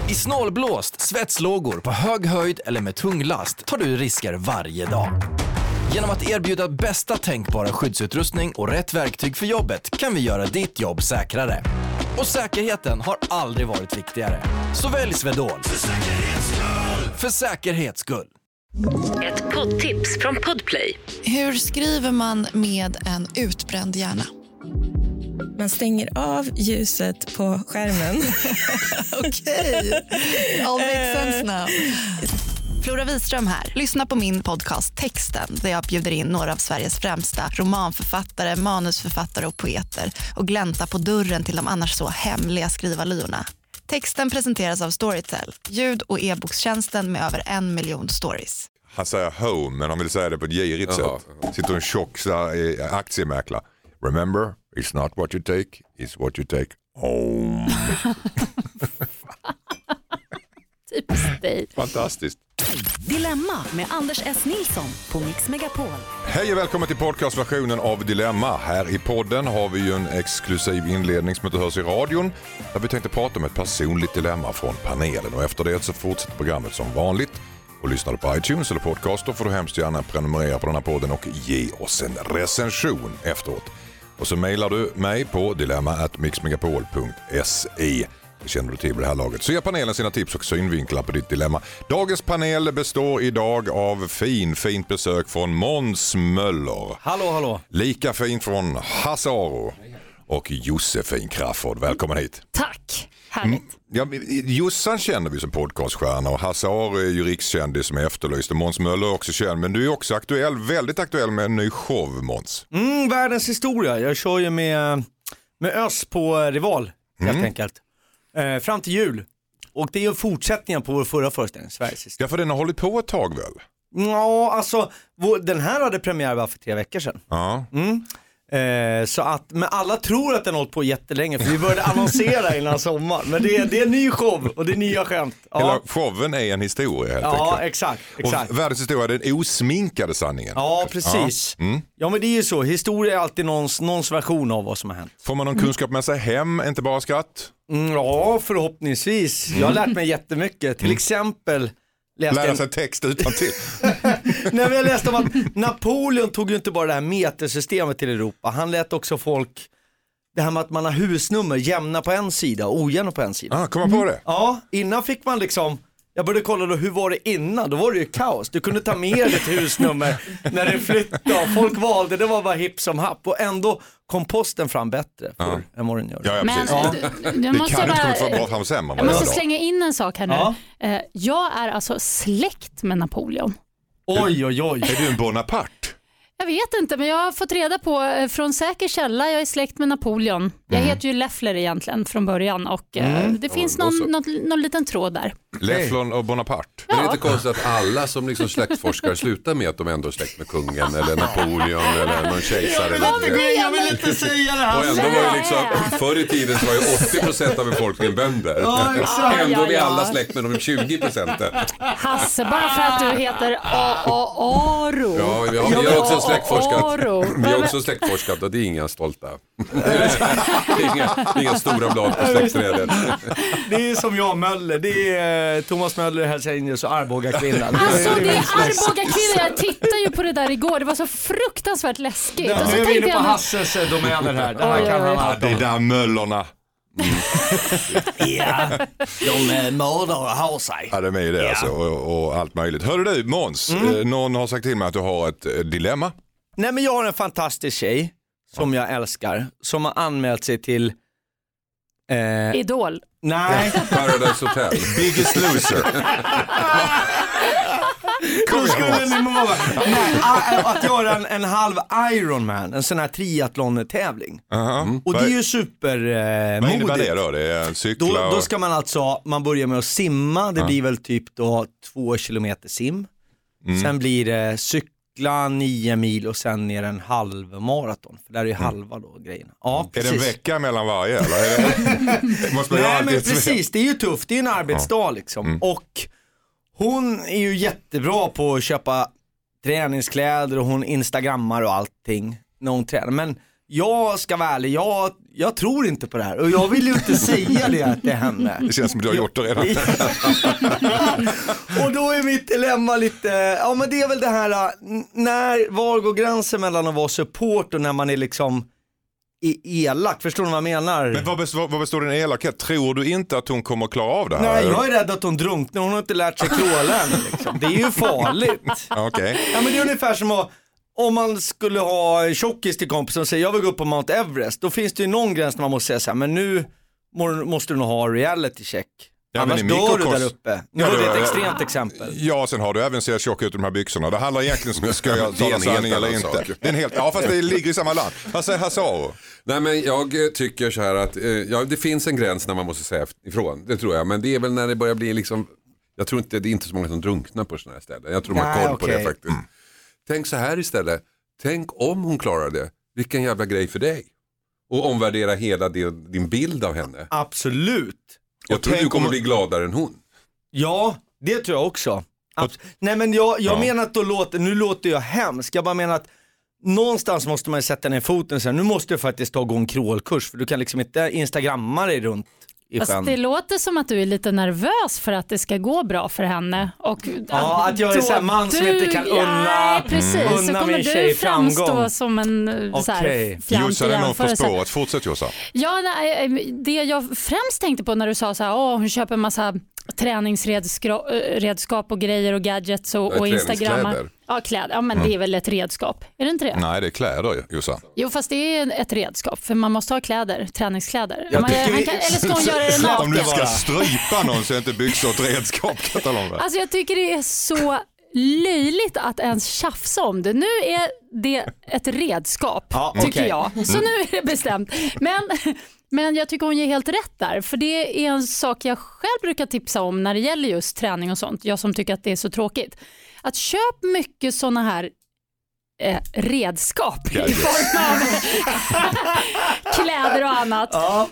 I snålblåst, svetslågor, på hög höjd eller med tung last tar du risker varje dag. Genom att erbjuda bästa tänkbara skyddsutrustning och rätt verktyg för jobbet kan vi göra ditt jobb säkrare. Och säkerheten har aldrig varit viktigare. Så välj Swedol. För säkerhets skull. Ett poddtips från Podplay. Hur skriver man med en utbränd hjärna? Man stänger av ljuset på skärmen. Okej, all makes sense now. Flora Wiström här. Lyssna på min podcast Texten där jag bjuder in några av Sveriges främsta romanförfattare, manusförfattare och poeter och glänta på dörren till de annars så hemliga skrivarlyorna. Texten presenteras av Storytel, ljud- och e-bokstjänsten med över 1 miljon stories. Han säger home, men han vill säga det på ett girigt sätt. Sitter en tjock aktiemäklare. Remember, it's not what you take, it's what you take home. Typiskt dig. Fantastiskt. Dilemma med Anders S. Nilsson på Mix Megapol. Hej och välkommen till podcastversionen av Dilemma. Här i podden har vi ju en exklusiv inledning som inte hörs i radion. Där vi tänkte prata om ett personligt dilemma från panelen. Och efter det så fortsätter programmet som vanligt. Och lyssnar du på iTunes eller podcast, då får du hemskt gärna prenumerera på den här podden och ge oss en recension efteråt. Och så mejlar du mig på dilemma@mixmegapol.se. Det känner du till det här laget. Så ger panelen sina tips och synvinklar på ditt dilemma. Dagens panel består idag av fint besök från Måns Möller. Hallå, hallå. Lika fint från Hasse Aro och Josefin Crafoord. Välkommen hit. Tack, härligt. Ja, Jossan känner vi som podcaststjärna och Hasse Aro är ju rikskändis som är efterlyst och Måns Möller är också känd. Men du är också aktuell, väldigt aktuell med en ny show, Måns. Världens historia. Jag kör ju med Ös på Rival, helt enkelt. Fram till jul. Och det är ju fortsättningen på vår förra föreställning, Sveriges historia. Ja, för den har hållit på ett tag väl? Ja, alltså den här hade premiär bara för 3 veckor sedan. Ja. Så att, men alla tror att den har hållit på jättelänge för vi började annonsera innan sommar. Men det är en ny show och det är nya skämt. Ja. Hela showen är en historia helt enkelt. Ja, exakt. Och världens historia är den osminkade sanningen. Ja, precis. Ja, men det är ju så. Historia är alltid någons version av vad som har hänt. Får man någon kunskap med sig hem, inte bara skratt? Ja, förhoppningsvis. Jag har lärt mig jättemycket. Till exempel lära sig text utan till. Nej, jag läste om att Napoleon tog ju inte bara det här metersystemet till Europa. Han lät också folk, det här med att man har husnummer jämna på en sida och ojämna på en sida. Kom man på det? Ja, innan fick man liksom, jag började kolla då, hur var det innan? Då var det ju kaos. Du kunde ta med ditt husnummer när det flyttade. Folk valde, det var bara hipp som happ. Och ändå kom posten fram bättre än vad den gör. Ja, precis. Jag måste kan inte komma bra fram sämre. Jag måste slänga in en sak här nu. Jag är alltså släkt med Napoleon. Oj. Är du en Bonaparte? Jag vet inte, men jag har fått reda på från säker källa, jag är släkt med Napoleon. Jag heter ju Leffler egentligen från början och det finns någon liten tråd där. Leffler och Bonaparte. Men det är inte konstigt att alla som liksom släktforskare slutar med att de ändå är släkt med kungen eller Napoleon eller någon kejsare. Jag vill inte säga det här. Och ändå var ju liksom, förr i tiden så var ju 80% av befolkningen bönder. Ja, exakt. Ändå är vi alla släkt med de 20%. Hasse, bara för att du heter Aro. Ja, vi har också släktforskat. Vi har också släktforskat och det är inga stolta. inga stora blad på släktträdet. Det är som jag, Möller. Det är Thomas Möller, Helsingborg och Arboga-kvinnan. Alltså det är Arboga-kvinnan. Jag tittade ju på det där igår. Det var så fruktansvärt läskigt. Ja, nu är vi inne på Hasses domäner här. Det här kan han allt om. Det där Möllerna. Ja, de mördar och har sig. Ja, de är ju det alltså, och allt möjligt. Hörru du, Måns, någon har sagt till mig att du har ett dilemma. Nej, men jag har en fantastisk tjej som jag älskar, som har anmält sig till Idol. Nej. Paradise Hotel. Biggest Loser. Att göra en halv Ironman, en sån här triathlon-tävling. Och det är ju supermodigt. Vad innebär det då? Det är en cykla då ska man alltså, man börjar med att simma. Det blir väl typ då 2 kilometer sim. Sen blir det cykla 9 mil och sen ner en halv maraton. För där är ju halva då grejen. Ja, är det en vecka mellan varje eller? Är det... Måste man Nej, men precis, det är ju tufft. Det är en arbetsdag liksom. Och hon är ju jättebra på att köpa träningskläder och hon instagrammar och allting när hon tränar. Men jag ska vara ärlig, jag tror inte på det här. Och jag vill ju inte säga det till henne. Det känns som du har gjort det redan. Och då är mitt dilemma lite, ja men det är väl det här, var går gränsen mellan att vara support och när man är liksom elak, förstår du vad jag menar? Men vad består din elakhet? Tror du inte att hon kommer att klara av det här? Nej, jag är rädd att hon drunknar, hon har inte lärt sig kråla än liksom. Det är ju farligt. Okay. Ja men det är ungefär som om man skulle ha tjockis till kompis och säga jag vill gå upp på Mount Everest, då finns det ju någon gräns när man måste säga så här, men nu måste du nog ha reality check. Ja, annars dör du där uppe. Nu var det ett extremt exempel. Ja, sen har du även sett tjock ut i de här byxorna. Det handlar egentligen om ska jag tala sanning eller inte. Det är en helt, ja, fast det ligger i samma land. Vad säger Hassaro? Nej, men jag tycker så här att det finns en gräns när man måste säga ifrån. Det tror jag. Men det är väl när det börjar bli liksom, jag tror inte det är inte så många som drunknar på sådana här ställen. Jag tror man har koll på det faktiskt. Tänk så här istället. Tänk om hon klarar det. Vilken jävla grej för dig. Och omvärdera hela din bild av henne. Absolut. Jag tror du kommer bli gladare än hon. Ja, det tror jag också. Nej men jag menar att nu låter jag hemskt. Jag bara menar att någonstans måste man sätta ner foten och säga, nu måste jag faktiskt ta en crawlkurs. För du kan liksom inte instagramma dig runt i sjön. Fast det låter som att du är lite nervös för att det ska gå bra för henne. Och att jag är så här man som inte kan unna så kommer du framstå som en så här Jossa, det är någon på spåret. Fortsätt Jossa. Ja, det jag främst tänkte på när du sa så här, hon köper en massa träningsredskap och grejer och gadgets och instagrammar. Ja, kläder. Ja, men det är väl ett redskap. Är det inte det? Nej, det är kläder, Jossa. Jo, fast det är ett redskap. För man måste ha kläder, träningskläder. Eller ska hon göra det naken? Om du ska strypa någon så är inte byxor ett redskap. Alltså jag tycker det är så löjligt att ens tjafsa om det. Nu är det ett redskap, tycker jag. Så nu är det bestämt. Men jag tycker hon ger helt rätt där. För det är en sak jag själv brukar tipsa om när det gäller just träning och sånt. Jag som tycker att det är så tråkigt. Att köp mycket såna här redskap i form av kläder och annat.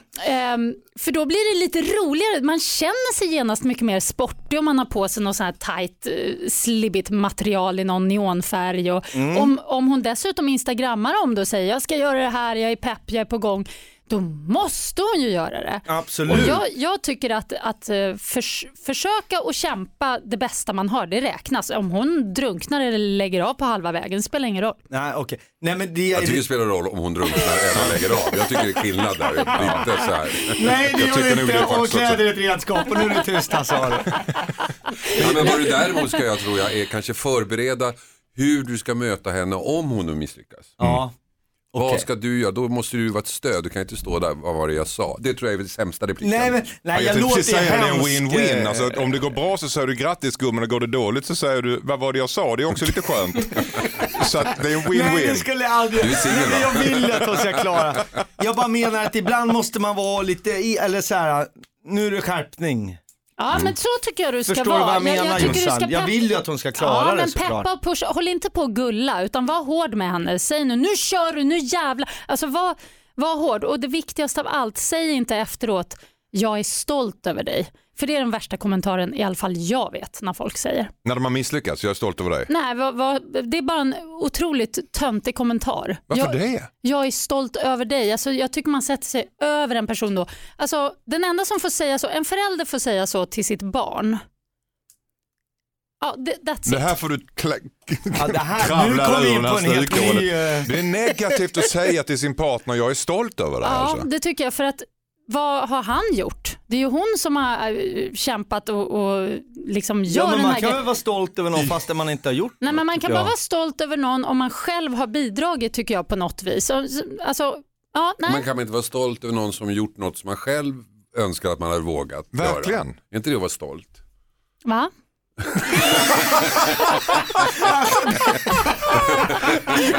För då blir det lite roligare. Man känner sig genast mycket mer sportig om man har på sig något sån här tight, slibbigt material i någon neonfärg. Och om hon dessutom instagrammar om det och säger jag ska göra det här, jag är pepp, jag är på gång. Då måste hon ju göra det. Absolut. Och jag tycker att försöka och kämpa det bästa man har, det räknas. Om hon drunknar eller lägger av på halva vägen spelar ingen roll. Nej, okej. Nej, men jag tycker det spelar roll om hon drunknar eller lägger av. Jag tycker det är skillnad där. Inte så här. Nej, det gör inte. Och kläder ett redskap och nu är det tyst, han sa det. Ja, men vad du däremot ska jag tror jag är kanske förbereda hur du ska möta henne om hon nu misslyckas. Ja. Vad ska du göra? Då måste du vara ett stöd. Du kan inte stå där, vad var det jag sa? Det tror jag är det sämsta repliken. Nej, jag låter säga det är en win-win. Alltså, om det går bra så säger du grattis gummen, och går det dåligt så säger du vad var det jag sa? Det är också lite skönt. Så att det är en win-win. Nej, det skulle jag aldrig. Jag vill att hon ska klara. Jag bara menar att ibland måste man vara lite eller så här, nu är det skärpning. Ja, men så tycker jag du ska Förstår vara. Vad jag menar, jag vill ju att hon ska klara det såklart. Peppa och pusha. Håll inte på att gulla, utan var hård med henne. Säg nu kör du, nu jävla. Alltså var hård. Och det viktigaste av allt, säg inte efteråt jag är stolt över dig. För det är den värsta kommentaren i alla fall jag vet när folk säger. När de har misslyckats, jag är stolt över dig. Nej, det är bara en otroligt töntig kommentar. Varför det? Jag är stolt över dig. Alltså, jag tycker man sätter sig över en person då. Alltså, den enda som får säga så, en förälder får säga så till sitt barn. Ja, det här får du kravla ur den här styrkålen. Det är negativt att säga till sin partner jag är stolt över det. Ja, alltså. Det tycker jag, för att vad har han gjort? Det är ju hon som har kämpat och liksom gör den här man kan väl vara stolt över någon fast man inte har gjort. Nej, men man kan bara vara stolt över någon om man själv har bidragit, tycker jag, på något vis. Alltså, nej. Man kan inte vara stolt över någon som gjort något som man själv önskar att man hade vågat. Verkligen. Göra. Är inte det att vara stolt? Va?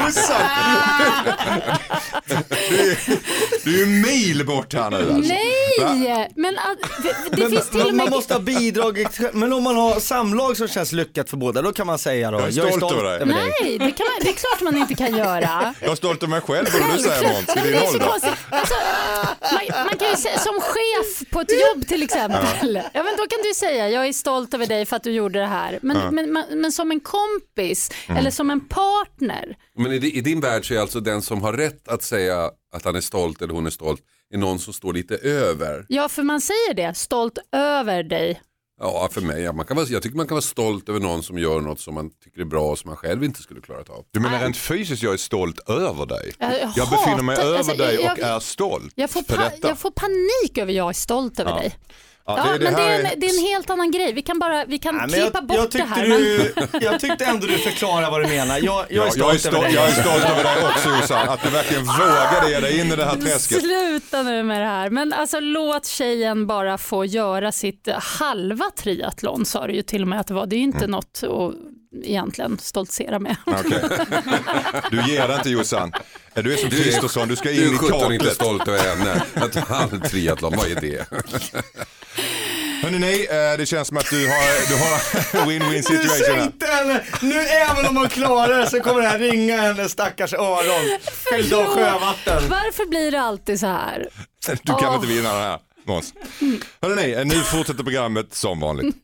Du är ju mil bort här nu alltså. Nej, Nej, men det finns till och med... Man måste ha bidrag, men om man har samlag som känns lyckat för båda, då kan man säga då, jag är stolt över dig. Nej, det är klart man inte kan göra. Jag är stolt över mig själv, borde du säga, Måns. Det är så konstigt. Alltså, man kan ju säga, som chef på ett jobb till exempel, ja, men då kan du säga, jag är stolt över dig för att du gjorde det här. Men som en kompis eller som en partner. Men i din värld så är alltså den som har rätt att säga att han är stolt eller hon är stolt är någon som står lite över. Ja, för man säger det, stolt över dig. Ja, för mig. Jag tycker man kan vara stolt över någon som gör något som man tycker är bra och som man själv inte skulle klara av. Du menar rent fysiskt, jag är stolt över dig? Jag befinner mig över dig och är stolt jag får panik över jag är stolt över dig. Ja, det är en helt annan grej. Vi kan klippa bort det här. Jag tyckte ändå du förklarar vad du menar. Jag är stolt över dig också, Jossan. Att du verkligen vågade ge dig in i det här träsket. Sluta nu med det här. Men alltså, låt tjejen bara få göra sitt halva triathlon, sa du ju till och med att det var. Det är ju inte något att egentligen stoltsera med. Okay. Du ger det inte, Jossan. Du är som Kristersson, du ska in i taket. Du är inte stolt över henne. Att han triathlon, vad är det? Hörrni, det känns som att du har win-win situation här. Nu även om man klarar det så kommer det här ringa hennes stackars öron. Fyllda av sjövatten. Varför blir det alltid så här? Du kan inte vinna det här, Måns. Hörni, nu fortsätter programmet som vanligt.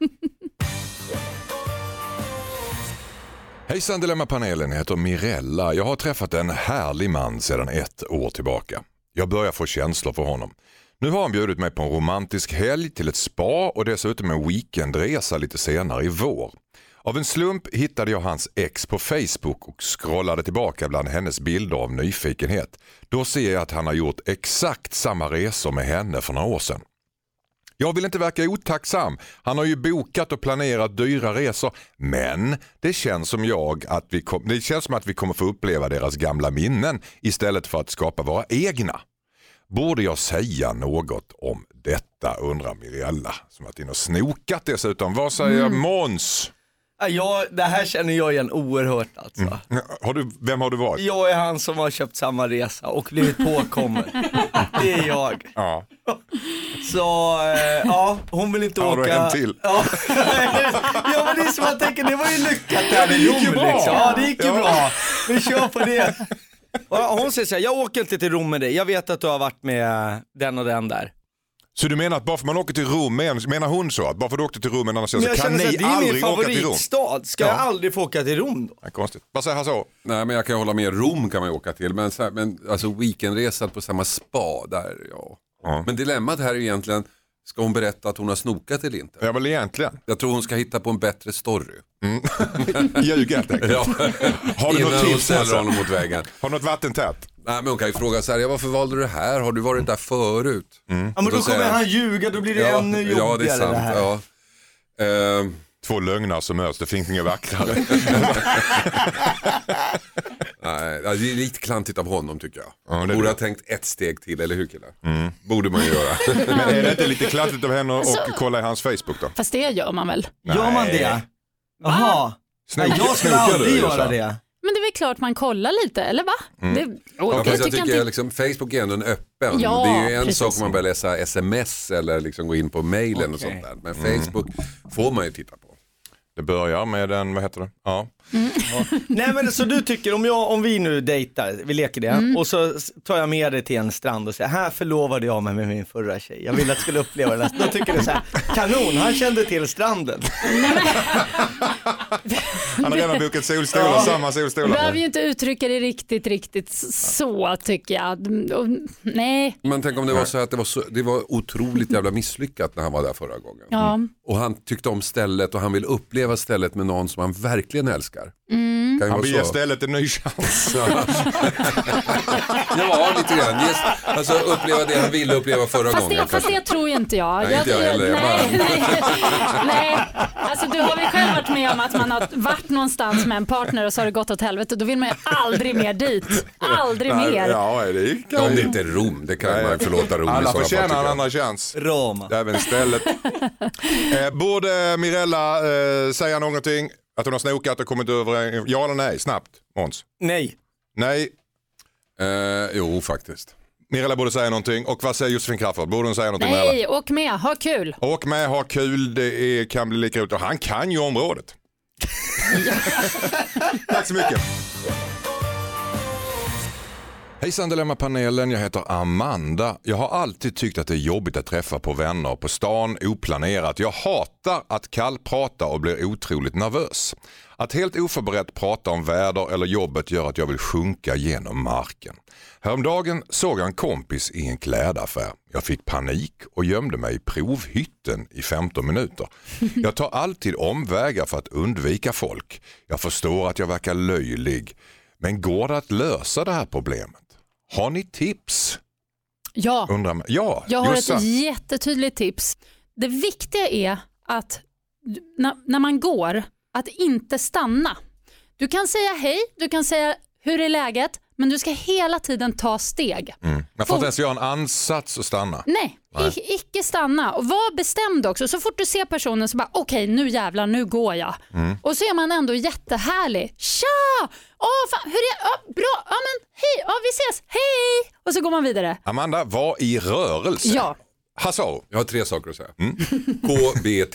Hejsan Dilemma-panelen, jag heter Mirella. Jag har träffat en härlig man sedan 1 år tillbaka. Jag börjar få känslor för honom. Nu har han bjudit mig på en romantisk helg till ett spa och dessutom en weekendresa lite senare i vår. Av en slump hittade jag hans ex på Facebook och scrollade tillbaka bland hennes bilder av nyfikenhet. Då ser jag att han har gjort exakt samma resor med henne för några år sedan. Jag vill inte verka otacksam. Han har ju bokat och planerat dyra resor. Men det känns som att vi kommer få uppleva deras gamla minnen istället för att skapa våra egna. Borde jag säga något om detta, undrar Mirella, som varit inne och snokat dessutom. Vad säger Måns? Ja, det här känner jag igen oerhört alltså. Vem har du varit? Jag är han som har köpt samma resa och blivit påkommen. Det är jag. Ja. Så, hon vill inte åka. Har du en till? Ja, men det är som jag tänker, det var ju lyckat. Det gick ju bra. Liksom. Ja, det gick ju bra. Vi kör på det. Och hon säger så här, jag åker inte till Rom med dig. Jag vet att du har varit med den och den där. Så du menar att bara för man åker till Rom, menar hon så? Att bara för du åkte till Rom en annan så kan ni aldrig åka till Rom? Det är min favoritstad. Ska jag aldrig få åka till Rom då? Ja, konstigt. Vad säger han så? Nej, men jag kan hålla med. Rom kan man ju åka till. Men alltså weekendresa på samma spa där, ja. Men dilemmat här är ju egentligen, ska hon berätta att hon har snokat eller inte? Ja, väl egentligen. Jag tror hon ska hitta på en bättre story. Ljug helt enkelt. Ja. Har du något tips? Honom mot vägen. Har du något vattentät? Nej, men hon kan ju fråga så här, varför valde du det här? Har du varit där förut? Ja, men då kommer han ljuga, då blir det ännu jobbigare. Ja, det är sant. Det här. Ja. Två lögner som möts, det finns inga vacklare. Nej, det är lite klantigt av honom tycker jag. Ja, borde ha tänkt ett steg till, eller hur killar? Borde man ju göra. Men är det inte lite klantigt av henne att kolla i hans Facebook då? Fast det gör man väl? Gör man det? Jaha. Jag skulle aldrig göra det. Men det är väl klart man kollar lite, eller va? Jag tycker liksom, Facebook är ändå en öppen. Ja, det är ju en sak om man börjar läsa sms eller liksom gå in på mailen och sånt där. Men Facebook får man ju titta på. Det börjar med en, vad heter det? Ja. Nej, men så du tycker, om vi nu dejtar, vi leker det, och så tar jag med dig till en strand och säger, här förlovade jag mig med min förra tjej. Jag ville att jag skulle uppleva det. Då tycker du så här, kanon, han kände till stranden. Han har redan bokat solstolar, samma solstolar. Du behöver ju inte uttrycka det riktigt så, tycker jag. Nej. Men tänk om det var så att det var otroligt jävla misslyckat när han var där förra gången. Ja. Och han tyckte om stället och han vill uppleva stället med någon som han verkligen älskar. Han vill ge stället en ny chans. Ja, lite grann. Alltså uppleva det han ville uppleva förra gången. Fast det tror inte jag. Nej, inte jag heller. Nej, alltså du har väl själv varit med om att man har varit någonstans med en partner och så har det gått åt helvete. Då vill man ju aldrig mer dit. Aldrig mer. Ja, om det inte är Rom, det kan man förlåta Rom. Alla förtjänar en andra chans. Roma. Även stället. Borde Mirella säga någonting? Att hon har snokat och kommit över? Ja eller nej? Snabbt, Måns? Nej. Nej. Jo, faktiskt. Mirella borde säga någonting. Och vad säger Josefin Crafoord? Borde hon säga någonting? Nej, åk med, ha kul. Åk med, ha kul, kan bli lika roligt. Och han kan ju området. Tack så mycket. Hejsan Dilemma-panelen, jag heter Amanda. Jag har alltid tyckt att det är jobbigt att träffa på vänner på stan oplanerat. Jag hatar att kallprata och blir otroligt nervös. Att helt oförberett prata om väder eller jobbet gör att jag vill sjunka genom marken. Häromdagen såg jag en kompis i en klädaffär. Jag fick panik och gömde mig i provhytten i 15 minuter. Jag tar alltid omvägar för att undvika folk. Jag förstår att jag verkar löjlig. Men går det att lösa det här problemet? Har ni tips? Ja, ja, jag har ett jättetydligt tips. Det viktiga är att när man går, att inte stanna. Du kan säga hej, du kan säga hur är läget, men du ska hela tiden ta steg. Man får inte ens göra en ansats och stanna. Nej. Icke stanna. Och var bestämd också. Så fort du ser personen så bara okej, nu jävlar, nu går jag. Och så är man ändå jättehärlig. Tja! Fan, hur är det? Bra, men hej, vi ses, hej! Och så går man vidare. Amanda, var i rörelse. Ja. Hasso. Jag har 3 saker att säga. KBT.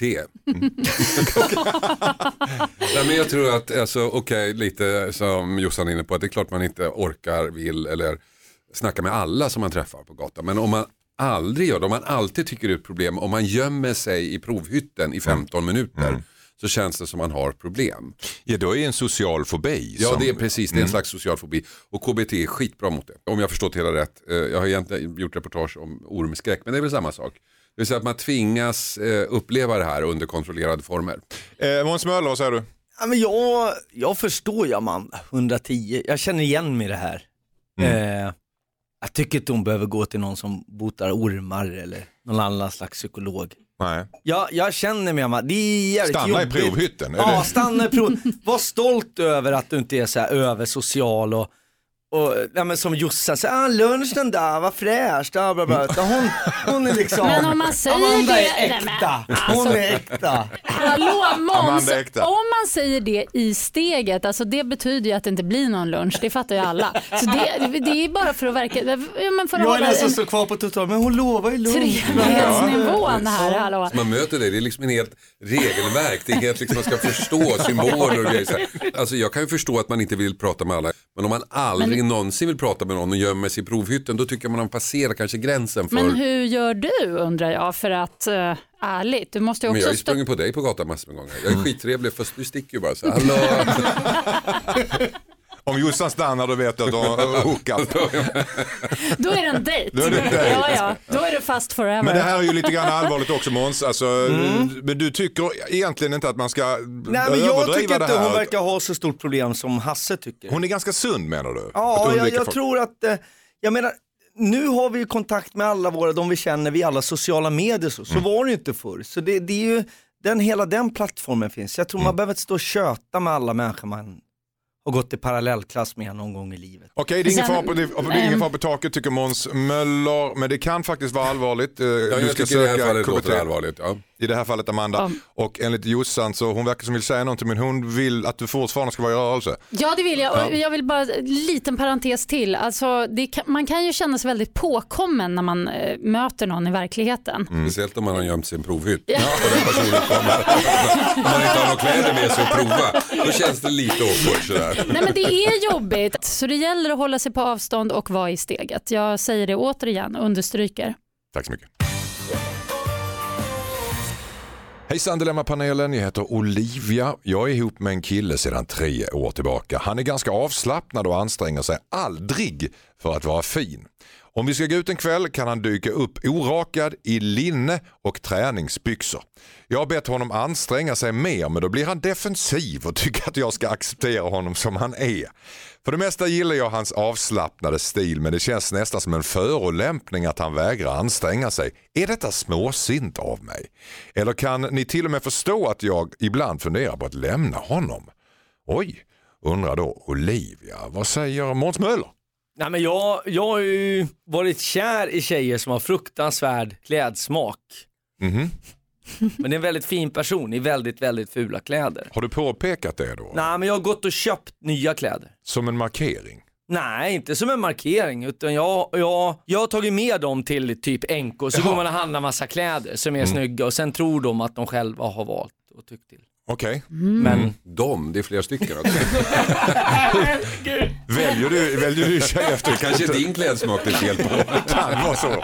Nej, men jag tror att, lite som Jossan är inne på, att det är klart man inte orkar, vill eller snacka med alla som man träffar på gatan. Men om man aldrig gör det, om man alltid tycker det är ett problem, om man gömmer sig i provhytten i 15 minuter så känns det som man har problem. Ja, då är en social fobi. Ja, det är precis, det är en slags social fobi. Och KBT är skitbra mot det. Om jag förstått hela rätt. Jag har egentligen gjort reportage om ormskräck, men det är väl samma sak. Det vill säga att man tvingas uppleva det här under kontrollerade former. Måns Möller, vad säger du? Ja, men jag förstår ju Amanda, 110. Jag känner igen mig i det här. Jag tycker inte hon behöver gå till någon som botar ormar eller någon annan slags psykolog. Nej. Jag känner mig Amanda, det är jävligt stanna jobbigt. I provhytten. Ja, stanna i provhytten. Var stolt över att du inte är så här översocial och men som Jossan säger, lunchen där, vad fräscht. Hon är liksom, men om man säger Amanda det, är äkta. Hon är äkta. Hallå Måns, om man säger det i steget, alltså det betyder ju att det inte blir någon lunch, det fattar ju alla. Så det är bara för att verka, men för att jag är nästan så kvar på total, men hon lovar ju lunch. Trevlighetsnivån här, hallå. Så man möter det är liksom en helt regelverk, det är helt liksom man ska förstå symboler och grejer så här. Alltså jag kan ju förstå att man inte vill prata med alla, men om man aldrig någonsin vill prata med någon och gömmer sig i provhytten, då tycker man passerar kanske gränsen för... Men hur gör du, undrar jag, för att ärligt, du måste ju också... Men jag har ju sprungit på dig på gatan massor med gånger. Jag är skittrevlig, fast du sticker ju bara så här, hallå! Om Jossan stannar då vet du att de har hookat. Då är det en dejt. Ja, då är det fast forever. Men det här är ju lite grann allvarligt också, Måns. Alltså, men du tycker egentligen inte att man ska överdriva det här? Nej, men jag tycker inte hon verkar ha så stort problem som Hasse tycker. Hon är ganska sund, menar du? Ja, jag tror att, jag menar, nu har vi ju kontakt med alla de vi känner via alla sociala medier, så var det ju inte förr. Så det är ju, hela den plattformen finns. Jag tror man behöver inte stå och köta med alla människor man och gått i parallellklass med någon gång i livet. Okej, det är ingen far på taket tycker Måns Möller, men det kan faktiskt vara allvarligt. Du ska söka i det här fallet låter det allvarligt. Ja. I det här fallet Amanda. Och enligt Jossan så hon verkar som vill säga någonting, men hon vill att du fortfarande ska vara i rörelse. Ja, det vill jag. Och jag vill bara en liten parentes till. Alltså, man kan ju känna sig väldigt påkommen när man möter någon i verkligheten. Speciellt om man har gömt sin provhytt. Ja. Och den personen kommer. Om man inte har några kläder med sig att prova, då känns det lite awkward sådär. Nej, men det är jobbigt. Så det gäller att hålla sig på avstånd och vara i steget. Jag säger det återigen, understryker. Tack så mycket. Hejsan Dilemma-panelen, jag heter Olivia. Jag är ihop med en kille sedan 3 år tillbaka. Han är ganska avslappnad och anstränger sig aldrig för att vara fin. Om vi ska gå ut en kväll kan han dyka upp orakad i linne och träningsbyxor. Jag har bett honom anstränga sig mer, men då blir han defensiv och tycker att jag ska acceptera honom som han är. För det mesta gillar jag hans avslappnade stil, men det känns nästan som en förolämpning att han vägrar anstränga sig. Är detta småsint av mig? Eller kan ni till och med förstå att jag ibland funderar på att lämna honom? Oj, undrar då Olivia. Vad säger Måns Möller? Nej, men jag har ju varit kär i tjejer som har fruktansvärd klädsmak. Men det är en väldigt fin person i väldigt, väldigt fula kläder. Har du påpekat det då? Nej, men jag har gått och köpt nya kläder. Som en markering? Nej, inte som en markering, utan jag har tagit med dem till typ NK, så går man och handlar massa kläder som är snygga och sen tror de att de själva har valt och tyckt till. Okej. Men det är flera stycken också. Väljer du tjej efter Kanske din klädsmak det är fel på. kan vara så.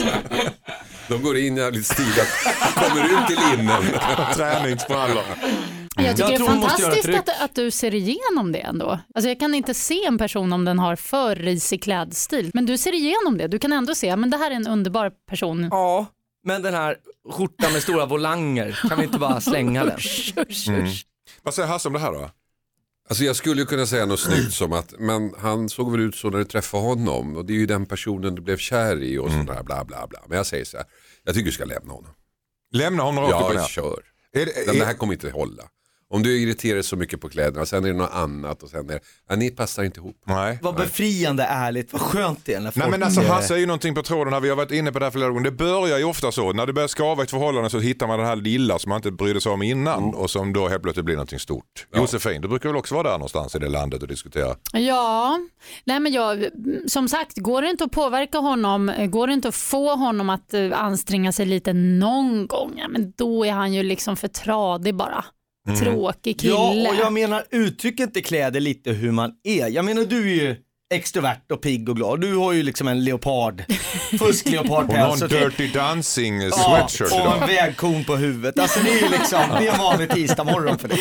De går in jävligt stilat, kommer ut i linnen. Träningsbrallor. Jag tycker det är tror hon måste göra fantastiskt tryck. att du ser igenom det ändå. Alltså jag kan inte se en person om den har för risig klädstil. Men du ser igenom det. Du kan ändå se, men det här är en underbar person. ja, men den här skjortan med stora volanger, kan vi inte bara slänga den? Vad säger Hasse om det här då? Alltså jag skulle ju kunna säga något snyggt som att men han såg väl ut så när du träffade honom och det är ju den personen du blev kär i och sådär bla bla bla. Men jag säger så här, jag tycker du ska lämna honom. Lämna honom rakt upp och ner. Kör. Det här kommer inte hålla. Om du irriterar så mycket på kläderna, sen är det något annat och sen är det, ni passar inte ihop. Nej. Vad befriande ärligt, vad skönt det är när folk... Nej men alltså Hasse är ju någonting på tråden här, vi har varit inne på det här flera gånger. Det börjar ju ofta så, när det börjar skava ett förhållande så hittar man den här lilla som man inte brydde sig om innan och som då helt plötsligt blir någonting stort. Ja. Josefin, du brukar väl också vara där någonstans i det landet och diskutera? Ja, nej men som sagt, går det inte att påverka honom, går det inte att få honom att anstränga sig lite någon gång, ja, men då är han ju liksom för tradig bara. Tråkig kille. Ja, och jag menar, uttryck inte kläder lite hur man är. Jag menar, du är ju extrovert och pigg och glad. Du har ju liksom en fuskleopardpäls. Och någon Dirty Dancing sweatshirt och idag. en vägkon på huvudet. Alltså det är ju liksom, det är en vanlig tisdag morgon för dig.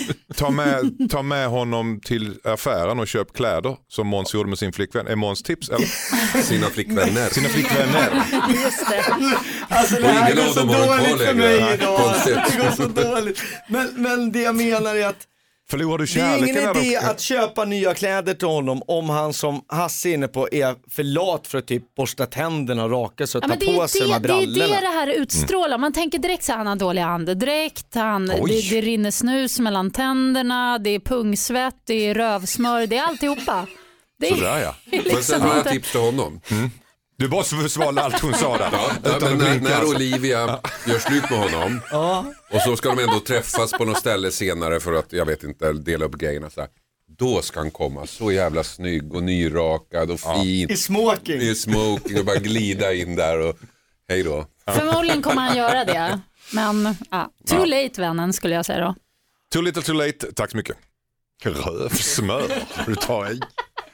Ta med honom till affären och köp kläder som Måns gjorde med sin flickvän. Är Måns tips eller? Sina flickvänner. Just det. Alltså det här ingen går av så dem har dåligt kvar för längre. mig idag. Konstigt. Det går så dåligt. Men det jag menar är att Förlorar du det är kärleken ingen idé här då? att köpa nya kläder till honom om han, som Hasse är inne på, är för lat för att typ borsta tänderna och raka sig och ta på sig de här brallorna. Det är det här utstrålar. Man tänker direkt så han har dålig andedräkt, det rinner snus mellan tänderna, det är pungsvett, det är rövsmör, det är alltihopa. Det är Sådär ja. Men sen har jag tips till honom. Du bara försvalde allt hon sa där. Men när Olivia gör slut med honom och så ska de ändå träffas på något ställe senare för att, jag vet inte, dela upp grejerna så här. Då ska han komma så jävla snygg och nyrakad och fin. I smoking och bara glida in där och hej då. Förmodligen kommer han göra det. Men too late vännen skulle jag säga då. Too little too late, tack så mycket. Rövsmör, du tar i.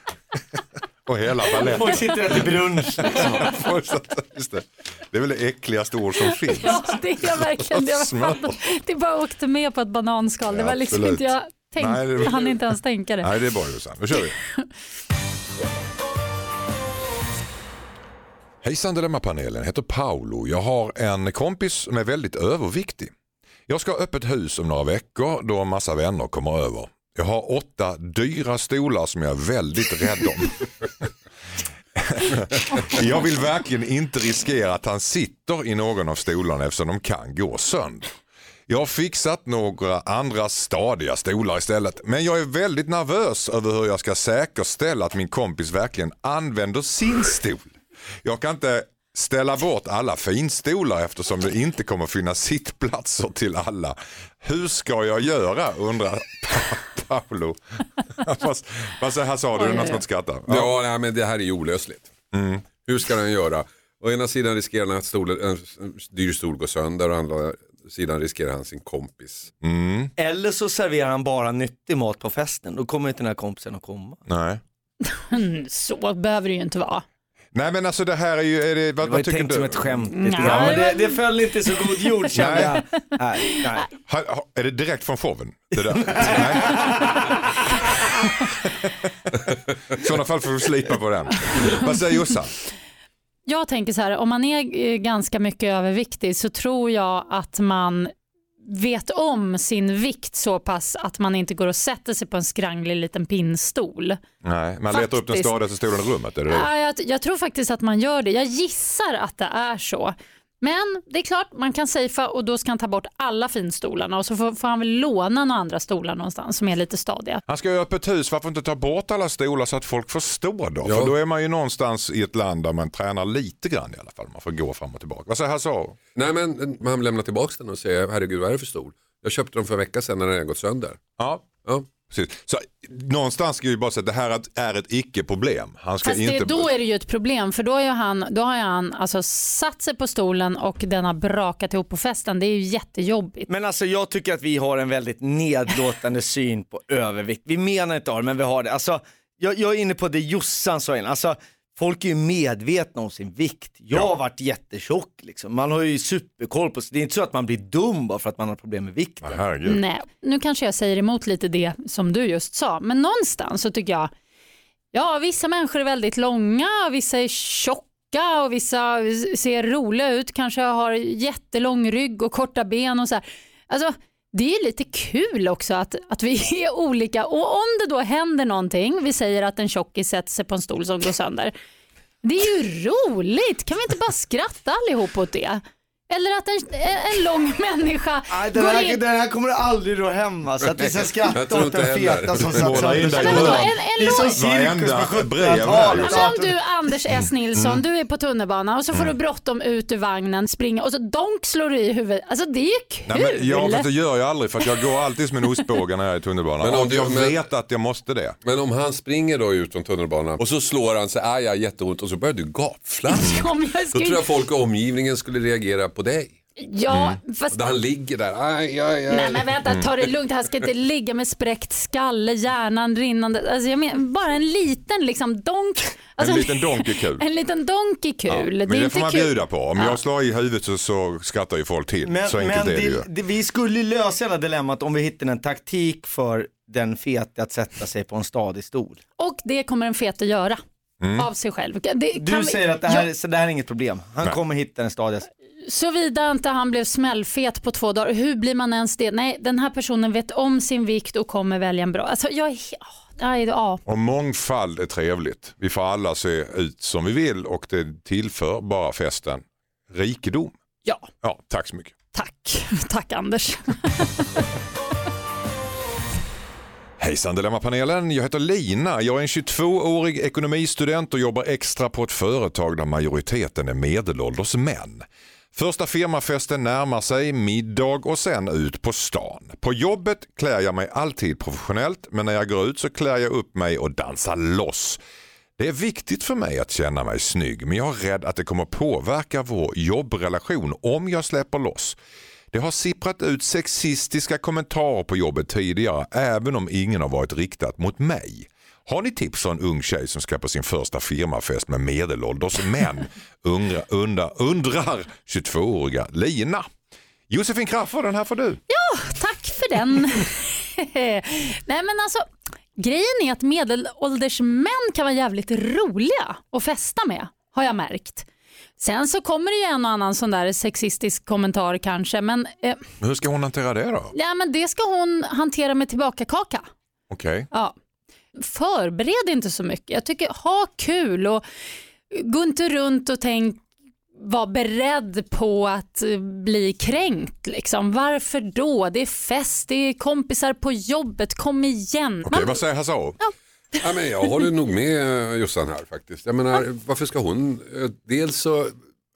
Och hela baletten. Folk sitter där till brunch. Just det. Det är väl det äckligaste ord som finns. Ja, det är verkligen det. Bara åkte med på ett bananskal. Det var liksom inte jag tänkte, han inte ens tänka det. Nej, det är bara Jossan. Nu kör vi. Hejsan Dilemma-panelen, heter Paolo. Jag har en kompis som är väldigt överviktig. Jag ska ha öppet hus om några veckor då en massa vänner kommer över. Jag har 8 dyra stolar som jag är väldigt rädd om. Jag vill verkligen inte riskera att han sitter i någon av stolarna eftersom de kan gå sönder. Jag har fixat några andra stadiga stolar istället. Men jag är väldigt nervös över hur jag ska säkerställa att min kompis verkligen använder sin stol. Jag kan inte ställa bort alla finstolar eftersom det inte kommer finnas sittplatser till alla. Hur ska jag göra, undrar Paolo. Vad säger här, sa du något som skrattar? Ja, nej, men det här är ju olösligt. Hur ska den göra? Å ena sidan riskerar han att en dyr stol går sönder och andra sidan riskerar han sin kompis. Eller så serverar han bara nyttig mat på festen. Då kommer inte den här kompisen att komma. Nej. Så behöver det ju inte vara. Nej men alltså det här är ju... Vad var tänkt som ett skämt. Ja, men det föll inte så god jord, känner jag. Nej. Är det direkt från showen? Det där? Nej. I sådana fall får du slipa på den. Vad säger Jossan? Jag tänker så här, om man är ganska mycket överviktig så tror jag att man vet om sin vikt så pass att man inte går och sätter sig på en skranglig liten pinnstol. Nej, man letar upp den stadigaste stolen i rummet, är det det? Jag tror faktiskt att man gör det. Jag gissar att det är så. Men det är klart, man kan safea och då ska han ta bort alla finstolarna och så får han väl låna några andra stolar någonstans som är lite stadiga. Han ska ju öppet hus, varför inte ta bort alla stolar så att folk förstår då? Ja. För då är man ju någonstans i ett land där man tränar lite grann i alla fall. Man får gå fram och tillbaka. Vad säger han så? Nej, men man lämnar tillbaka den och säger, herregud vad är det för stol? Jag köpte den för en vecka sedan när den har gått sönder. Ja. Precis. Så någonstans ska vi bara säga att det här är ett icke-problem. Han ska inte... Då är det ju ett problem, för då har han alltså satt sig på stolen och den har brakat ihop på festen. Det är ju jättejobbigt. Men alltså jag tycker att vi har en väldigt nedlåtande syn på övervikt. Vi menar inte men vi har det. Alltså, jag är inne på det Jossan sa innan. Alltså, folk är ju medvetna om sin vikt. Jag har varit jättetjock liksom. Man har ju superkoll på sig. Det är inte så att man blir dum bara för att man har problem med vikten. Nej, nu kanske jag säger emot lite det som du just sa. Men någonstans så tycker jag, ja, vissa människor är väldigt långa, vissa är tjocka och vissa ser roliga ut. Kanske har jättelång rygg och korta ben och så här. Alltså, det är lite kul också att vi är olika. Och om det då händer någonting, vi säger att en tjockis sätter sig på en stol som går sönder. Det är ju roligt. Kan vi inte bara skratta allihop åt det? Eller att en lång människa går in... Den här kommer aldrig då hemma. Så att vi ska skratta åt den feta som satt sönder. Det är som cirkus på 70-talet. Om du, Anders S. Nilsson, du är på tunnelbanan och så får du bråttom ut ur vagnen, springa och så donk slår du i huvudet. Alltså det är ju kul. Nej, men det gör jag aldrig, för att jag går alltid som en ostbåge när jag är i tunnelbanan. Men jag vet att jag måste det. Men om han springer då ut från tunnelbanan och så slår han sig, jag har jätteont, och så börjar du gapfla. Då tror jag folk i omgivningen skulle reagera på dig. Ja, fast... Han ligger där. Nej men vänta, ta det lugnt. Han ska inte ligga med spräckt skalle, hjärnan rinnande. Alltså jag menar, bara en liten liksom donk. Alltså, en liten donk är kul. En liten donk är kul. Ja, men det får man bjuda på. Om jag slår i huvudet så skrattar ju folk till. Så enkelt är det ju. Vi skulle lösa hela dilemmat om vi hittar en taktik för den fete att sätta sig på en stadig stol. Och det kommer en fete göra. Av sig själv. Du säger att det här är inget problem. Han kommer hitta en stadig. Såvida inte han blev smällfet på 2 dagar. Hur blir man ens det? Nej, den här personen vet om sin vikt och kommer välja en bra. Alltså Och mångfald är trevligt. Vi får alla se ut som vi vill och det tillför bara festen rikedom. Ja, tack så mycket. Tack Anders. Hejsan Dilemma-panelen, jag heter Lina. Jag är en 22-årig ekonomistudent och jobbar extra på ett företag där majoriteten är medelålders män. Första firmafesten närmar sig, middag och sen ut på stan. På jobbet klär jag mig alltid professionellt, men när jag går ut så klär jag upp mig och dansar loss. Det är viktigt för mig att känna mig snygg, men jag är rädd att det kommer påverka vår jobbrelation om jag släpper loss. Det har sipprat ut sexistiska kommentarer på jobbet tidigare, även om ingen har varit riktat mot mig. Har ni tips på en ung tjej som ska på sin första firmafest med medelålders män? Undrar 22-åriga Lina. Josefin Crafoord, den här får du. Ja, tack för den. Nej men alltså, grejen är att medelålders män kan vara jävligt roliga att festa med, har jag märkt. Sen så kommer det ju en och annan sån där sexistisk kommentar kanske, men... hur ska hon hantera det då? Ja, men det ska hon hantera med tillbaka kaka. Okej. Ja. Förbered inte så mycket. Jag tycker ha kul och gå inte runt och var beredd på att bli kränkt liksom. Varför då? Det är fest, det är kompisar på jobbet, kom igen. Okej, vad säger Hassao? Ja. Ja, men jag håller nog med Jossan här faktiskt. Jag menar, varför ska hon... Dels så...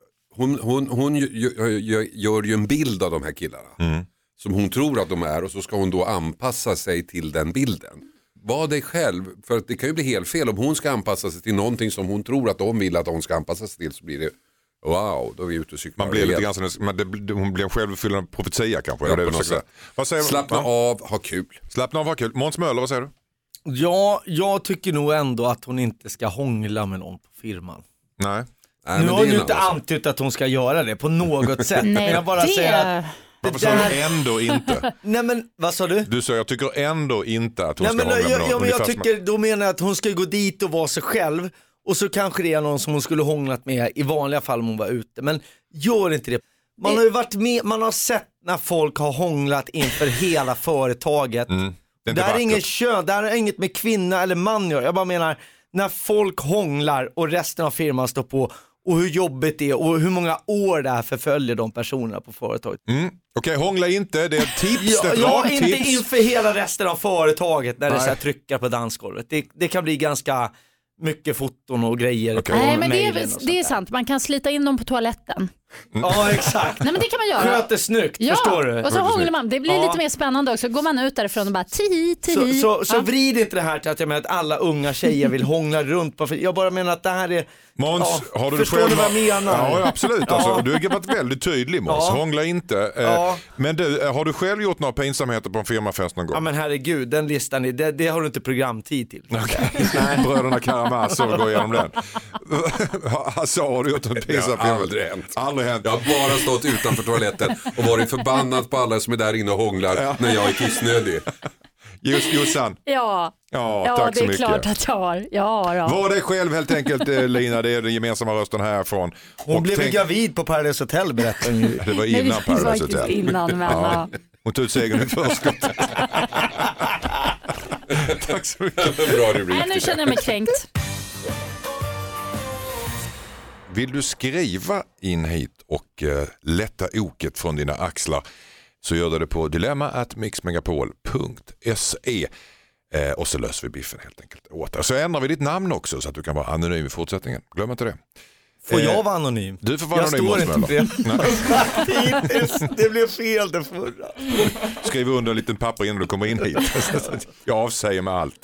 Hon gör ju en bild av de här killarna. Som hon tror att de är, och så ska hon då anpassa sig till den bilden. Var dig själv, för att det kan ju bli helt fel om hon ska anpassa sig till någonting som hon tror att de vill att hon ska anpassa sig till, så blir det wow, då är vi ute och cyklar. Man blir lite grann, hon blir en självuppfyllande profetia kanske. Ja, vad säger slappna av, ha kul. Slappna av, ha kul. Måns Möller, vad säger du? Ja, jag tycker nog ändå att hon inte ska hångla med någon på firman. Nej. Nu har hon ju inte antytt att hon ska göra det på något sätt. Nej, jag bara säger att varför sa du ändå inte? Nej men, vad sa du? Du sa jag tycker ändå inte att hon ska hångla med någon. Ja, men jag tycker, då menar jag att hon ska gå dit och vara sig själv. Och så kanske det är någon som hon skulle hånglat med i vanliga fall om hon var ute. Men gör inte det. Man har ju varit med, man har sett när folk har hånglat inför hela företaget. Det här är inget kön, det här är inget med kvinna eller man gör. Jag bara menar, när folk hånglar och resten av firman står på, och hur jobbigt det är och hur många år det här förföljer de personerna på företaget. Okej, hångla inte, det är ett tips. Ja, inte inför hela resten av företaget när det så här trycker på dansgolvet. Det kan bli ganska mycket foton och grejer. Nej, men det är sant, man kan slita in dem på toaletten. Ja, exakt. Nej, men det kan man göra. Sköter snyggt, förstår du? Och så hånglar man. Det blir lite mer spännande också. Går man ut därifrån och bara tihi. Så vrid inte det här till att jag menar att alla unga tjejer vill hångla runt på. Jag bara menar att det här är... Måns, har du förstår själv... du vad jag menar? Ja, absolut. Alltså, du har varit väldigt tydlig, Måns. Hångla inte. Men du, har du själv gjort några pinsamheter på en firmafest någon gång? Ja, men herregud, den listan, det har du inte programtid till. Okay. Bröderna Karamazov går igenom den. Alltså, har du gjort en pinsam film? Aldrig hänt. Jag har bara stått utanför toaletten och varit förbannad på alla som är där inne och hånglar när jag är kissnödig. Jossan. Ja, tack det så är mycket. klart att jag har. Ja. Var det själv helt enkelt, Lina. Det är den gemensamma rösten härifrån. Hon blev gravid på Paradise Hotel, berättar hon ju. Det var innan Paradise Hotel. Innan, men, Hon tog ut segern i förskott. Tack så mycket. Bra rubrik. Nej, nu känner jag mig kränkt. Vill du skriva in hit och lätta oket från dina axlar, så gör du det på dilemma@mixmegapol.se och så löser vi biffen helt enkelt åt dig. Så ändrar vi ditt namn också så att du kan vara anonym i fortsättningen. Glöm inte det. Får jag vara anonym? Du får vara anonym. Jag står inte det. Det blev fel det förra. Skriv under en liten papper innan du kommer in hit. Jag avsäger med allt.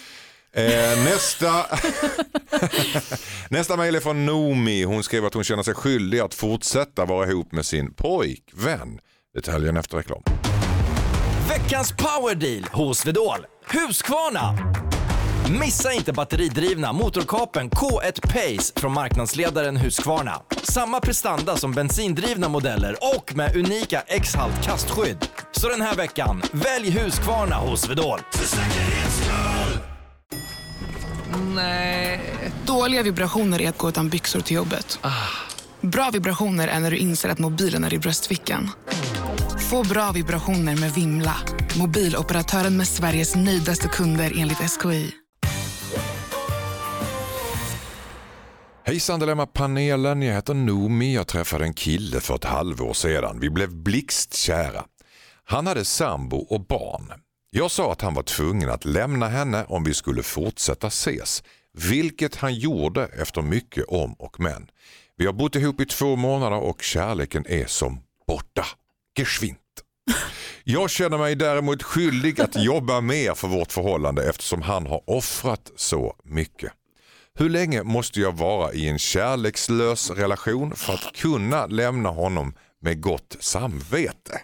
Nästa mejl är från Nomi. Hon skriver att hon känner sig skyldig att fortsätta vara ihop med sin pojkvän. Detaljen efter reklam. Veckans powerdeal hos Vedol. Husqvarna. Missa inte batteridrivna motorkapen K1 Pace från marknadsledaren Husqvarna. Samma prestanda som bensindrivna modeller och med unika X-halt kastskydd. Så den här veckan, välj Husqvarna hos Vedol. Nej. Dåliga vibrationer är att gå utan byxor till jobbet. Bra vibrationer är när du inser att mobilen är i bröstfickan. Få bra vibrationer med Vimla. Mobiloperatören med Sveriges nöjdaste kunder enligt SKI. Hejsan Dilemma-panelen, jag heter Nomi. Jag träffade en kille för ett halvår sedan. Vi blev blixtkära. Han hade sambo och barn. Jag sa att han var tvungen att lämna henne om vi skulle fortsätta ses. Vilket han gjorde efter mycket om och men. Vi har bott ihop i 2 månader och kärleken är som borta. Geschwint. Jag känner mig däremot skyldig att jobba mer för vårt förhållande eftersom han har offrat så mycket. Hur länge måste jag vara i en kärlekslös relation för att kunna lämna honom med gott samvete?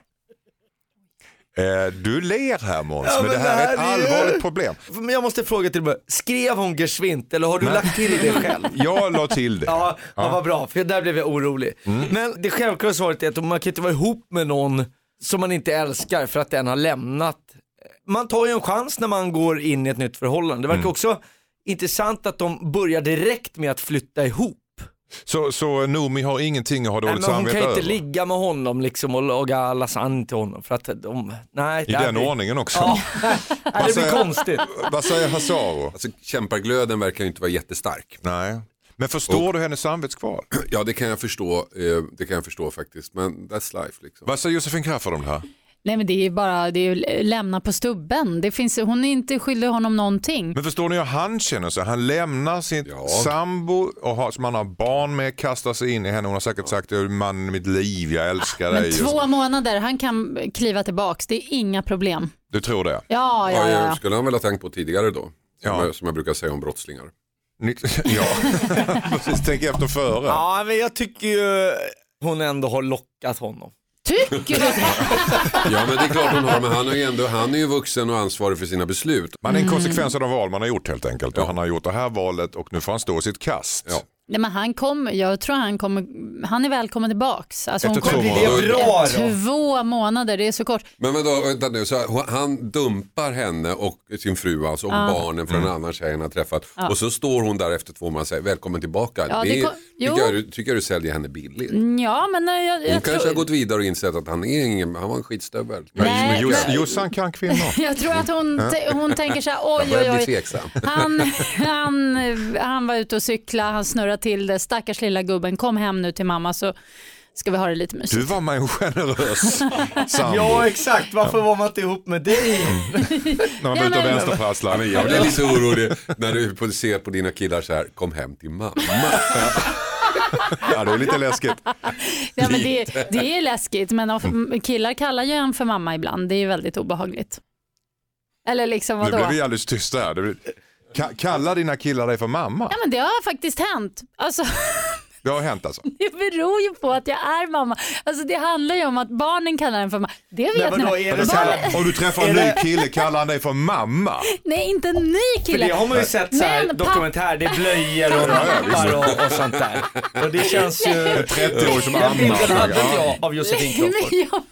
Du ler här, Måns, men det här är ett allvarligt problem. Men jag måste fråga till dig, skrev hon geschwint eller har du lagt till det själv? Jag la till det. Ja, vad bra, för där blev jag orolig. Men det självklara svaret är att man kan inte vara ihop med någon som man inte älskar för att den har lämnat. Man tar ju en chans när man går in i ett nytt förhållande. Det verkar också intressant att de börjar direkt med att flytta ihop. Så Nomi har ingenting att ha dåligt samvete över? Hon kan inte ligga med honom liksom och laga lasagne till honom för att i den ordningen också. Ja. Det blir konstigt. Vad säger Hasaro? Alltså, kämparglöden verkar ju inte vara jättestark. Nej. Men förstår du hennes samvetskval? Ja, det kan jag förstå. Det kan jag förstå faktiskt. Men that's life liksom. Vad säger Josefin Crafoord om det här? Nej, men det är bara lämna på stubben. Hon är inte skyldig honom någonting. Men förstår ni hur han känner sig? Han lämnar sin sambo och som han har barn med, kastar sig in i henne. Hon har säkert sagt, jag är man i mitt liv, jag älskar dig. Men 2 månader, han kan kliva tillbaks. Det är inga problem. Du tror det? Ja. Skulle han väl ha tänkt på tidigare då? Som jag brukar säga om brottslingar. Ja, precis. Tänk efter före. Ja, men jag tycker ju hon ändå har lockat honom. Tycker du? Ja, men det är klart hon har, men han är ju vuxen och ansvarig för sina beslut. Man är en konsekvens av de val man har gjort helt enkelt. Och han har gjort det här valet och nu får han stå sitt kast. Ja. Nej, men jag tror han är välkommen tillbaks. Alltså, Efter 2 månader. Det är bra då. 2 månader, det är så kort. Men vänta nu, så han dumpar henne och sin fru alltså, och barnen för en annan tjej han har träffat. Och så står hon där efter 2 månader och säger välkommen tillbaka. Ja, tycker jag du säljer henne billigt. Ja, men hon kanske har gått vidare och insett att han var en skitstövel. Nej, Jossan kan kvinnor. Jag tror att hon tänker så här, oj. Han var ute och cykla, han snurrade till det. Stackars lilla gubben, kom hem nu till mamma så ska vi ha det lite mysigt. Du var med en generös sambo. Ja, exakt. Varför var man inte ihop med dig? När man byter vänsterprasslar. Jag blir lite orolig när du ser på dina killar så här, kom hem till mamma. Ja, det är lite läskigt. Ja, men det är läskigt, men killar kallar ju en för mamma ibland. Det är ju väldigt obehagligt. Eller liksom vadå? Nu blir vi alldeles tysta här. Kallar dina killar dig för mamma? Ja, men det har faktiskt hänt. Alltså... Det har hänt alltså? Det beror ju på att jag är mamma. Alltså det handlar ju om att barnen kallar en för mamma. Det vet ni. Om du träffar en ny kille kallar han dig för mamma? Nej, inte en ny kille. För det har man ju sett så här dokumentär, det är blöjor och rappar och sånt där. Och det känns ju... 30 år som amma. Den hade jag av Josefin Crawford.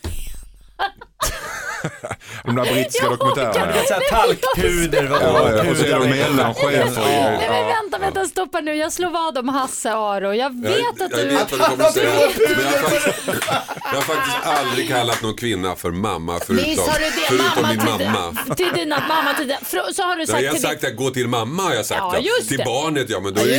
De där brittiska dokumentärerna. Det är så här talkpuder. Och så är de mellanchefer. Nej, men vänta, stoppa nu. Jag slår vad om Hasse Aro. Jag vet att du... Jag vet vad du kommer säga. Jag har faktiskt aldrig kallat någon kvinna för mamma förutom min mamma. Till dina mamma. Så har du sagt jag har sagt att gå till mamma har jag sagt. Ja, just till det. Barnet, ja men då är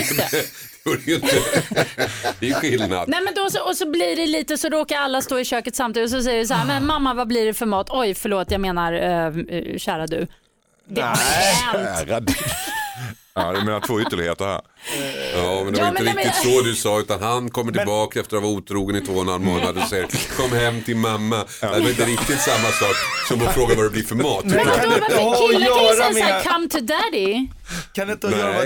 det är skillnad. Nej, men då och så blir det lite så råkar alla stå i köket samtidigt och så säger du så här, men mamma, vad blir det för mat? Oj, förlåt, jag menar kära du. Det har hänt. Ja, du menar två ytterligheter här. Ja, men det var inte riktigt så du sa, utan han kommer tillbaka efter att vara otrogen i 2,5 månader och säger kom hem till mamma. Det var inte riktigt samma sak som att fråga vad det blir för mat. Men då varför killar kan ju säga såhär, come to daddy. Kan det inte göra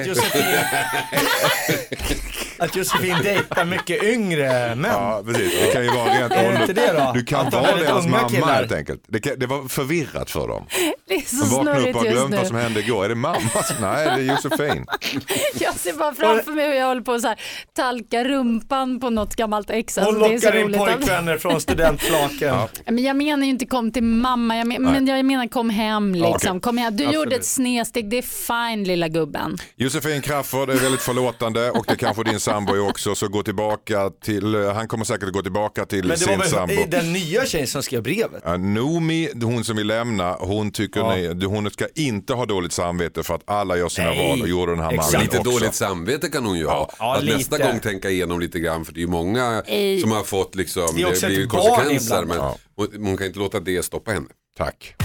att Josefin dejtar mycket yngre män? Ja, precis. Det kan ju vara rent ålder. Du kan vara deras mamma helt enkelt. Det var förvirrat för dem. Det är så de vaknade upp och snurrigt glömt just vad som hände igår. Är det mamma? Nej, det är Josefin. Jag ser bara framför mig hur jag håller på så här talka rumpan på något gammalt ex. Hon lockar in pojkvänner från studentflaken. Ja. Men jag menar ju inte kom till mamma, men jag menar kom hem liksom. Okay. Kom hem. Du gjorde ett snedsteg, det är fine lilla gubben. Josefin Crawford är väldigt förlåtande och det kanske din sambo också, så gå tillbaka till, han kommer säkert att gå tillbaka till sin sambo. Men det var den nya tjejen som skrev brevet. Noomi, hon som vill lämna, hon tycker hon ska inte ha dåligt samvete för att alla gör sina val och gjorde den här mannen lite också. Dåligt samvete kan hon ju ha. Att nästa gång tänka igenom lite grann, för det är ju många som har fått liksom, det blir konsekvenser, men hon kan inte låta det stoppa henne. Tack.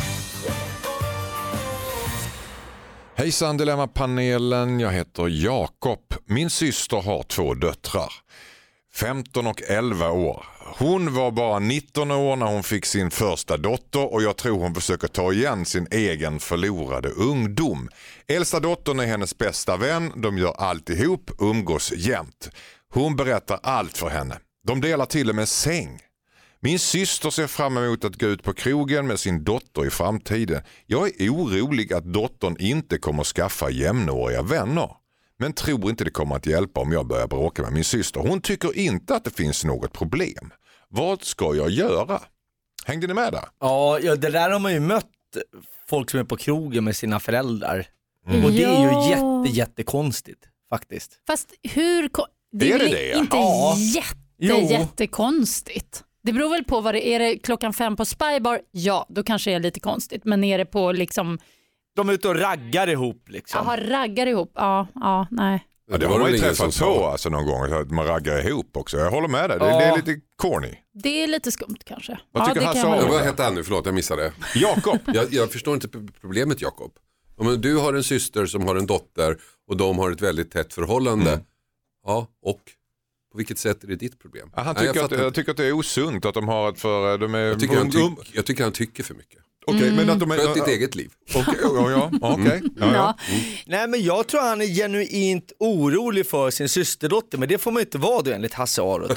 Hejsan Dilemma-panelen, jag heter Jakob. Min syster har 2 döttrar, 15 och 11 år. Hon var bara 19 år när hon fick sin första dotter och jag tror hon försöker ta igen sin egen förlorade ungdom. Äldsta dottern är hennes bästa vän, de gör allt ihop, umgås jämt. Hon berättar allt för henne. De delar till och med säng. Min syster ser fram emot att gå ut på krogen med sin dotter i framtiden. Jag är orolig att dottern inte kommer skaffa jämnåriga vänner. Men tror inte det kommer att hjälpa om jag börjar bråka med min syster. Hon tycker inte att det finns något problem. Vad ska jag göra? Hängde ni med där? Ja, det där har man ju mött folk som är på krogen med sina föräldrar. Och det är ju jättekonstigt faktiskt. Fast hur... Det är väl inte jättekonstigt. Det beror väl på vad det är. Det klockan 5 på Spybar? Ja, då kanske det är lite konstigt. Men är det på liksom... De är ute och raggar ihop liksom. Jaha, raggar ihop. Ja, nej. Ja, det har man ju träffat på alltså någon gång, att man raggar ihop också. Jag håller med dig, det är lite corny. Det är lite skumt kanske. Vad tycker Hasse? Vad hette han nu? Förlåt, jag missade. Jakob. Jag förstår inte problemet, Jakob. Om du har en syster som har en dotter och de har ett väldigt tätt förhållande. Ja, och på vilket sätt är det ditt problem? Han tycker jag tycker att det är osunt att de har ett för... Jag tycker han tycker för mycket. Okay, men att de sköt ditt eget liv. Okej. Nej, men jag tror han är genuint orolig för sin systerdotter, men det får man inte vara då enligt Hasse Aro.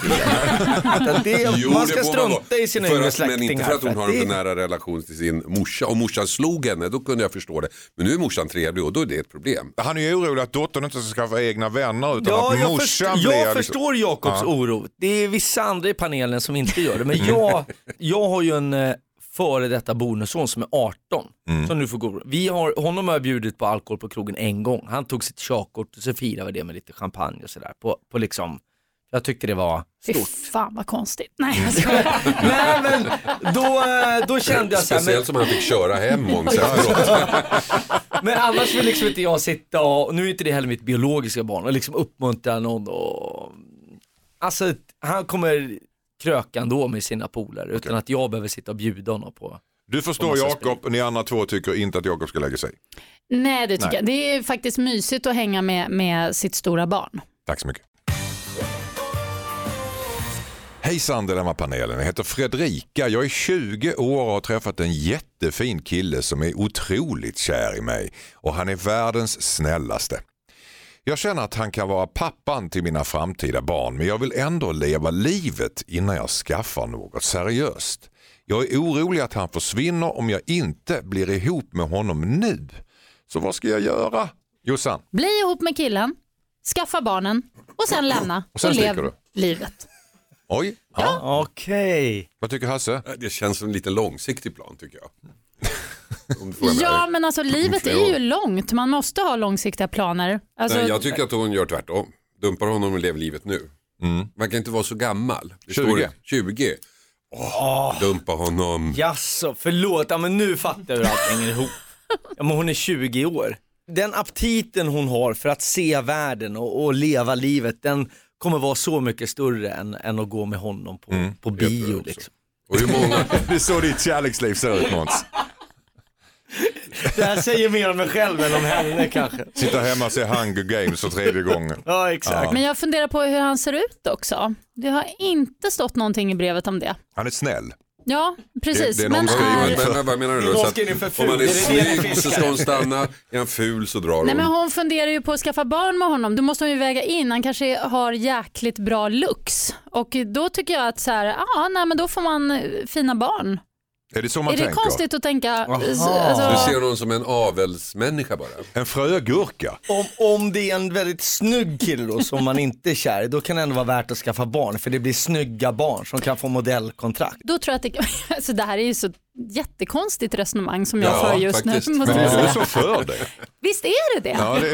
Man ska strunta i sina yngre släktingar. Men inte för att hon har en för nära relation till sin morsa. Och morsan slog henne, då kunde jag förstå det. Men nu är morsan trevlig och då är det ett problem. Han är ju orolig att dottern inte ska skaffa egna vänner utan att morsan blir... Jag förstår Jakobs oro. Det är vissa andra i panelen som inte gör det. Men jag har ju en... före detta bonusson som är 18 som nu får gå. Honom har bjudit på alkohol på krogen en gång. Han tog sitt körkort och så firade vi det med lite champagne och sådär. På liksom, jag tyckte det var stort. Fan vad konstigt. Nej, jag skojar. Nej, men då kände jag så här. Speciellt som han fick köra hem om sig. Men annars vill liksom inte jag sitta och nu är inte det heller mitt biologiska barn och liksom uppmuntra någon och... Alltså han kommer kröka ändå med sina polare utan att jag behöver sitta och bjuda honom på. Du förstår Jakob, och ni andra två tycker inte att Jakob ska lägga sig. Nej, det tycker jag. Det är faktiskt mysigt att hänga med sitt stora barn. Tack så mycket. Hejsan Dilemma-panelen, jag heter Fredrika, jag är 20 år och har träffat en jättefin kille som är otroligt kär i mig och han är världens snällaste. Jag känner att han kan vara pappan till mina framtida barn men jag vill ändå leva livet innan jag skaffar något seriöst. Jag är orolig att han försvinner om jag inte blir ihop med honom nu. Så vad ska jag göra? Jossan? Bli ihop med killen, skaffa barnen och sen lämna och lev livet. Oj, ja. Okej. Vad tycker Hasse? Det känns som en lite långsiktig plan tycker jag. Ja, men alltså livet är ju långt. Man måste ha långsiktiga planer. Alltså... Nej, jag tycker att hon gör tvärtom. Dumpar honom och lever livet nu. Man kan inte vara så gammal. 20. Dumpa honom. Jaså, förlåt. Ja, men nu fattar jag hur allt hänger ihop. Ja, men hon är 20 år. Den aptiten hon har för att se världen och leva livet, den kommer vara så mycket större än att gå med honom på bio. Liksom. Och hur många... Det är så ditt kärleksliv ser ut, Måns. Det här säger mer om mig själv än om henne kanske. Sitta hemma och se Hunger Games för 3:e gången. Ja, exakt. Ja. Men jag funderar på hur han ser ut också. Det har inte stått någonting i brevet om det. Han är snäll. Ja, precis. Det är men vad menar du då? Så att, om man är snygg så ska hon stanna, är han ful så drar hon. Nej, men hon funderar ju på att skaffa barn med honom. Då måste hon ju väga in, han kanske har jäkligt bra looks. Och då tycker jag att så här, men då får man fina barn. Är det så man är tänker? Det konstigt att tänka? Alltså... Du ser någon som en avelsmänniska bara. En frögurka. Om det är en väldigt snygg kille då, som man inte är kär, då kan det ändå vara värt att skaffa barn. För det blir snygga barn som kan få modellkontrakt. Då tror jag att alltså det här är ju så jättekonstigt resonemang som jag för just faktiskt. nu. Men det är du så för det. Visst är det det? Ja, det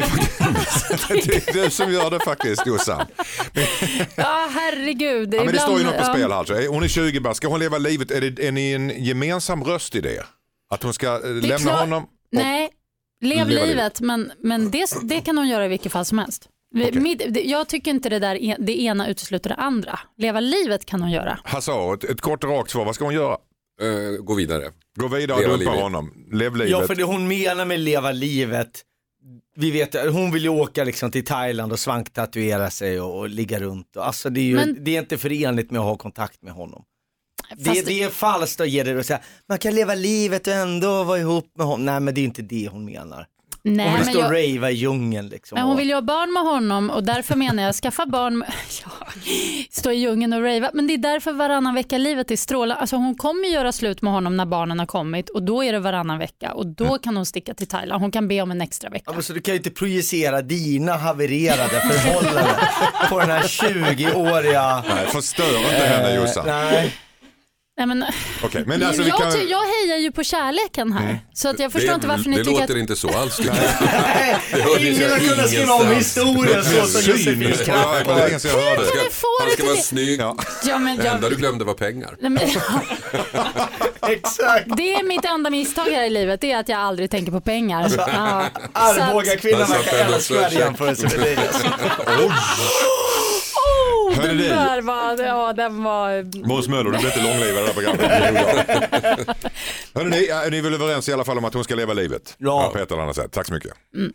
är du som gör det faktiskt, Jossan. Ja, herregud. Ja, men det står ju något på spel alltså. Hon är 20 bara. Ska hon leva livet? Är ni en gemensam röst i det? Att hon ska lämna honom? Nej, lev livet. Men det kan hon göra i vilket fall som helst. Okay. Jag tycker inte det ena utesluter det andra. Leva livet kan hon göra. Hasse, ett kort och rakt svar. Vad ska hon göra? Gå vidare. Gå vidare och dumpa honom. Lev livet. Ja, för det hon menar med leva livet, vi vet, hon vill ju åka liksom till Thailand och svanktatuera sig och ligga runt. Alltså det är inte förenligt med att ha kontakt med honom. Det är falskt att ge det och säga, man kan leva livet och ändå vara ihop med honom. Nej, men det är inte det hon menar. Nej, hon vill stå och rava i djungeln liksom. Men hon vill ju ha barn med honom och därför menar jag skaffa barn stå i djungeln och rava. Men det är därför varannan vecka livet är strålande. Alltså hon kommer göra slut med honom när barnen har kommit och då är det varannan vecka och då kan hon sticka till Thailand. Hon kan be om en extra vecka. Ja, men så du kan ju inte projicera dina havererade förhållanden på den här 20-åriga... Nej, förstör inte henne, Jossan. Nej. Nej, men, okay, men alltså jag hejar ju på kärleken här. Så att jag förstår inte varför ni tycker att... Det låter inte så alls. Ingen har kunnat skriva om historien så som Josefin Kraft. Han ska vara snygg. Det enda du glömde var pengar. Exakt. Det är mitt enda misstag här i livet. Det är att jag aldrig tänker på pengar. Arboga kvinnan verkar älskvärd jämförelse med dig. Den där var... den var... Måns Möller, du blir inte långlivad i det här programmet. Hörrni, ni är väl överens i alla fall om att hon ska leva livet? Ja. På ett eller annat sätt. Tack så mycket.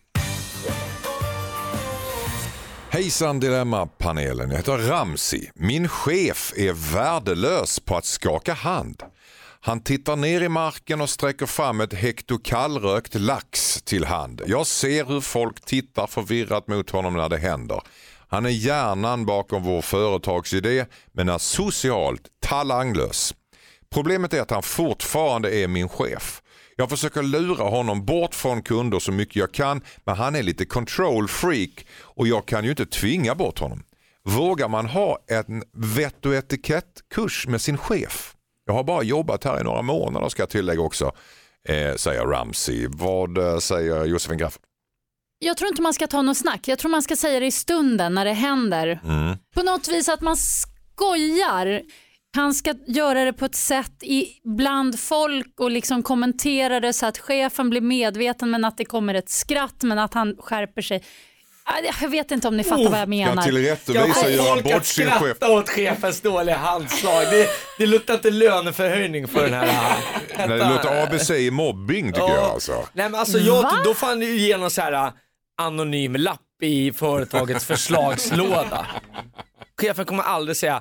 Hejsan Dilemma-panelen, jag heter Ramsi. Min chef är värdelös på att skaka hand. Han tittar ner i marken och sträcker fram ett hekto kallrökt lax till hand. Jag ser hur folk tittar förvirrat mot honom när det händer. Han är hjärnan bakom vår företagsidé men är socialt talanglös. Problemet är att han fortfarande är min chef. Jag försöker lura honom bort från kunder så mycket jag kan, men han är lite control freak och jag kan ju inte tvinga bort honom. Vågar man ha en vett- och etikettkurs med sin chef? Jag har bara jobbat här i några månader, ska jag tillägga också, säger Ramsey. Vad säger Josefin Graff? Jag tror inte man ska ta något snack. Jag tror man ska säga det i stunden när det händer. På något vis att man skojar. Han ska göra det på ett sätt bland folk och liksom kommentera det så att chefen blir medveten men att det kommer ett skratt men att han skärper sig. Jag vet inte om ni fattar vad jag menar. Jag tillrättavisa göra bort sin chef. Skratta åt chefens dåliga handslag. Det luktar inte löneförhöjning för den här. Nej, det låter ABC i mobbing tycker jag alltså. Nej, men alltså då fann du igenom så här anonym lapp i företagets förslagslåda. Chefen kommer aldrig säga,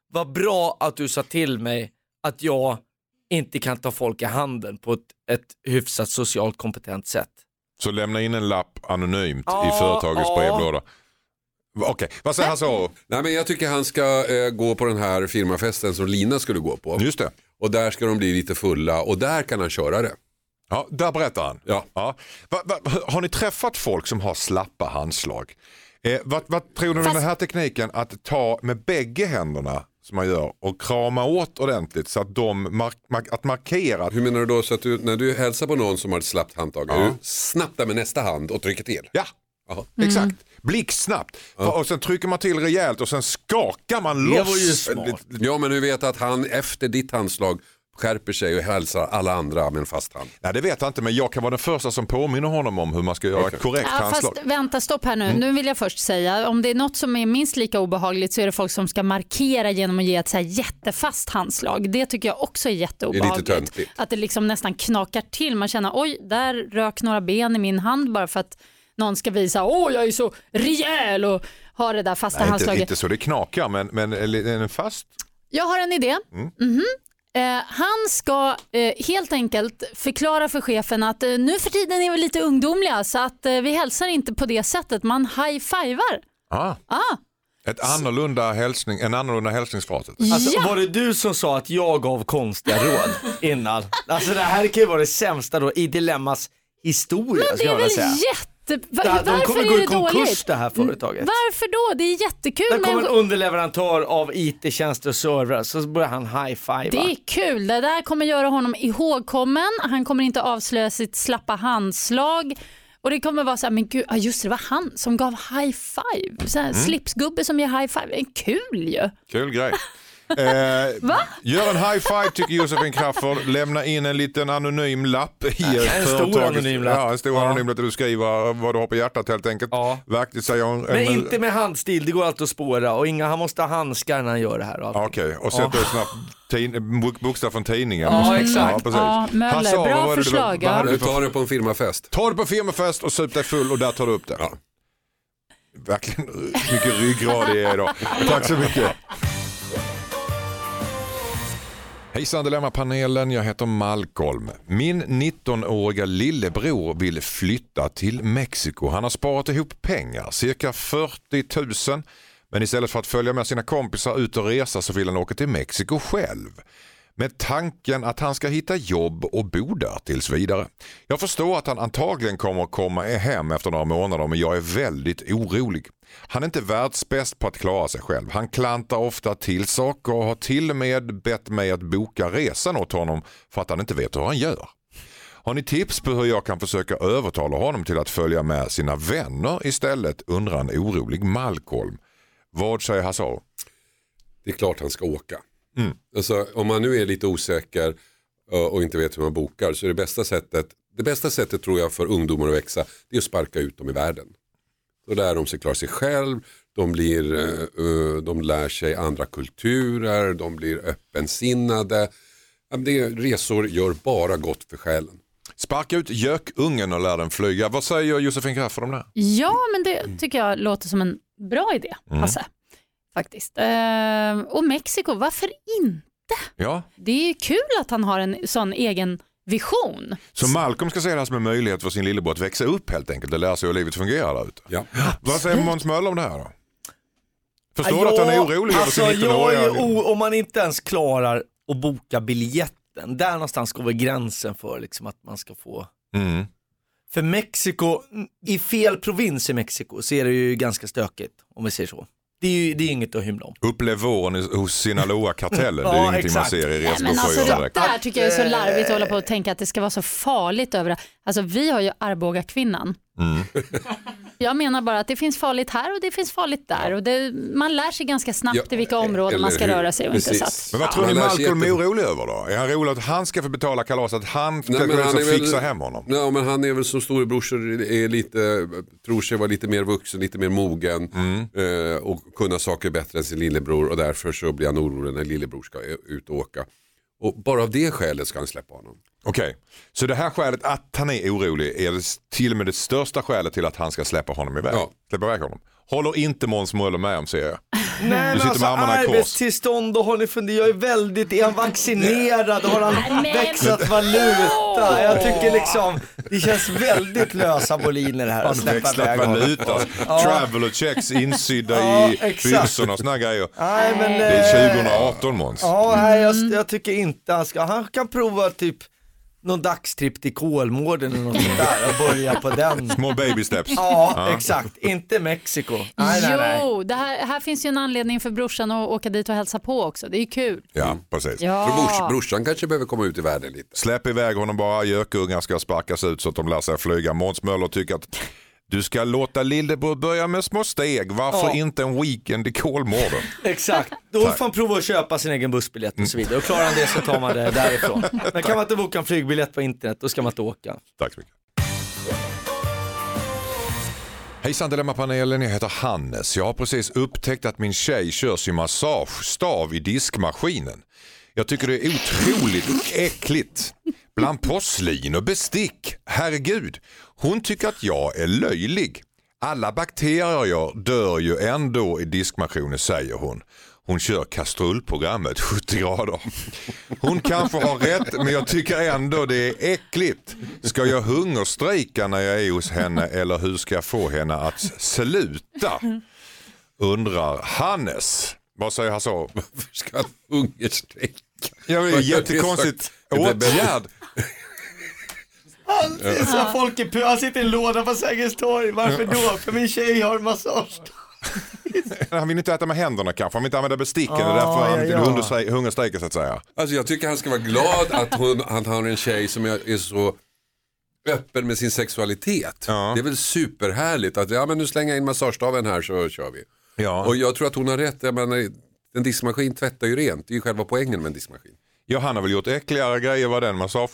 vad bra att du sa till mig att jag inte kan ta folk i handen på ett hyfsat socialt kompetent sätt. Så lämna in en lapp anonymt i företagets brevlåda. Okej, vad säger han så? Nej, men jag tycker han ska gå på den här firmafesten som Lina skulle gå på. Just det. Och där ska de bli lite fulla och där kan han köra det. Ja, där berättar han. Ja. Har ni träffat folk som har slappa handslag? Vad tror du om den här tekniken att ta med bägge händerna som man gör och krama åt ordentligt så att att markera. Hur menar du då, så att när du hälsar på någon som har ett slappt handtag, är du snabbt där med nästa hand och trycker till? Ja, exakt. Blixtsnabbt. Och sen trycker man till rejält och sen skakar man loss. Det var ju smart. Ja, men du vet att han efter ditt handslag skärper sig och hälsar alla andra med en fast hand. Nej, det vet jag inte, men jag kan vara den första som påminner honom om hur man ska göra ett korrekt handslag. Fast vänta, stopp här nu. Nu vill jag först säga, om det är något som är minst lika obehagligt så är det folk som ska markera genom att ge ett så här jättefast handslag. Det tycker jag också är jätteobehagligt. Det är lite töntigt. Att det liksom nästan knakar till. Man känner, oj, där rök några ben i min hand bara för att någon ska visa, jag är så rejäl och har det där fasta handslaget. Inte så det knakar, men en fast... Jag har en idé. Han ska helt enkelt förklara för chefen att nu för tiden är vi lite ungdomliga så att vi hälsar inte på det sättet, man high-fivar. En annorlunda hälsningsfras. Alltså, var det du som sa att jag gav konstiga råd innan? Alltså det här kan ju vara det sämsta då i Dilemmas historia. Men det är väl de kommer gå i konkurs det här företaget. Varför då? Det är jättekul. Det kommer en underleverantör av IT-tjänster och servrar så börjar han high-fiva. Det är kul. Det där kommer göra honom ihågkommen. Han kommer inte avslöja sitt slappa handslag. Och det kommer vara så här, men gud, just det var han som gav high-five. Så här, slipsgubbe som ger high-five. En kul ju. Kul grej. Va? Gör en high five tycker Josefin Crafoord. Lämna in en liten anonym lapp i en stor anonym lapp. Ja, en stor anonym lapp där du skriver vad du har på hjärtat helt enkelt. Verkligt säger hon. Men inte med handstil, det går alltid att spåra. Och han måste ha handskar när han gör det här. Okej, och sätter snabbt bokstav från tidningen. Ja, exakt. Möller, bra förslag. Du tar det på en firmafest. Ta det på firmafest och sup dig full och där tar du upp det. Ja. Verkligen mycket ryggrad det är idag. Tack så mycket. Hejsan Dilemma-panelen, jag heter Malcolm. Min 19-åriga lillebror vill flytta till Mexiko. Han har sparat ihop pengar, cirka 40 000. Men istället för att följa med sina kompisar ut och resa så vill han åka till Mexiko själv. Med tanken att han ska hitta jobb och bo där tills vidare. Jag förstår att han antagligen kommer att komma hem efter några månader, men jag är väldigt orolig. Han är inte världsbäst på att klara sig själv. Han klantar ofta till saker och har till och med bett mig att boka resan åt honom för att han inte vet hur han gör. Har ni tips på hur jag kan försöka övertala honom till att följa med sina vänner istället, undrar en orolig Malcolm. Vad säger Hassar? Det är klart han ska åka. Alltså, om man nu är lite osäker och inte vet hur man bokar så är det bästa sättet tror jag för ungdomar att växa, det är att sparka ut dem i världen. Då lär de sig klara sig själv, de lär sig andra kulturer, de blir öppensinnade. Resor gör bara gott för själen. Sparka ut gökungen och lär den flyga. Vad säger Josefin Crafoord om det? Ja, men det tycker jag låter som en bra idé. Hasse. Faktiskt. Och Mexiko, varför inte? Ja. Det är kul att han har en sån egen vision. Så Malcolm ska se det här som en möjlighet för sin lillebror att växa upp helt enkelt och lära sig hur livet fungerar där ute. Ja. Vad säger Måns Möller om det här då? Förstår du att han är orolig över sin 19-åriga? Om man inte ens klarar att boka biljetten, där någonstans går väl gränsen för liksom att man ska få... För Mexiko, i fel provins i Mexiko så är det ju ganska stökigt om vi säger så. Det är inget att hymla om. Upplev våren hos Sinaloa-kartellen. Det är ingenting exakt. Man ser i resbroschyrer. Det här tycker jag är så larvigt att hålla på och tänka att det ska vara så farligt över. Alltså vi har ju Arboga kvinnan. Jag menar bara att det finns farligt här och det finns farligt där. Och man lär sig ganska snabbt i vilka områden man ska röra sig. Och inte satt. Men vad tror ni Malcolm är orolig över då? Är han rolig att han ska få betala kalas, att han ska fixa hem honom? Nej, men han är väl som storebrorsor tror sig vara lite mer vuxen, lite mer mogen och kunna saker bättre än sin lillebror och därför så blir han orolig när lillebror ska ut och åka. Och bara av det skälet ska han släppa honom. Okej, så det här skälet att han är orolig är till och med det största skälet till att han ska släppa honom iväg. Ja. Släppa iväg honom. Håller inte Måns Möller med om, ser jag. Nej, men alltså arbetstillstånd, och har ni funderat, jag är väldigt, är han vaccinerad, har han växlat valuta? Jag tycker liksom, det känns väldigt lösa boliner här. Han växlat valuta, travel och checks insydda i byxorna och såna grejer. Nej, men, det är 2018, Måns. Ja, jag tycker inte han kan prova typ någon dagstripp till Kolmården eller något där och börja på den. Små baby steps. Ja, exakt. Inte Mexiko. Nej. Det här finns ju en anledning för brorsan att åka dit och hälsa på också. Det är kul. Ja, precis. Ja. Brorsan kanske behöver komma ut i världen lite. Släpp iväg honom bara. Gökungar ska sparkas ut så att de lär sig flyga. Måns Möller tycker att du ska låta Lillebror börja med små steg. Varför inte en weekend i Kolmården? Exakt. Då får han prova att köpa sin egen bussbiljett och så vidare. Och klarar han det så tar man det därifrån. Men kan man inte boka en flygbiljett på internet, då ska man inte åka. Tack så mycket. Hejsan Dilemmapanelen, jag heter Hannes. Jag har precis upptäckt att min tjej kör sin massagestav i diskmaskinen. Jag tycker det är otroligt äckligt. Bland porslin och bestick. Herregud. Hon tycker att jag är löjlig. Alla bakterier dör ju ändå i diskmaskinen, säger hon. Hon kör kastrullprogrammet 70 grader. Hon kanske har rätt, men jag tycker ändå det är äckligt. Ska jag hungerstrejka när jag är hos henne, eller hur ska jag få henne att sluta? Undrar Hannes. Vad säger han så? Varför ska han hungerstrejka? Ja, det är jättekonstigt. Åtgärd. Han sitter i en låda på Sergels torg. Varför då? För min tjej har massage. Han vill inte äta med händerna kanske. Han vill inte använda besticken. Det är därför han vill hungerstrejka så att säga. Alltså jag tycker han ska vara glad att han har en tjej som är så öppen med sin sexualitet. Ja. Det är väl superhärligt att men nu slänger jag in massagestaven här så kör vi. Ja. Och jag tror att hon har rätt. Jag menar, en diskmaskin tvättar ju rent. Det är ju själva poängen med en diskmaskin. Ja, han har väl gjort äckligare grejer vad den massage...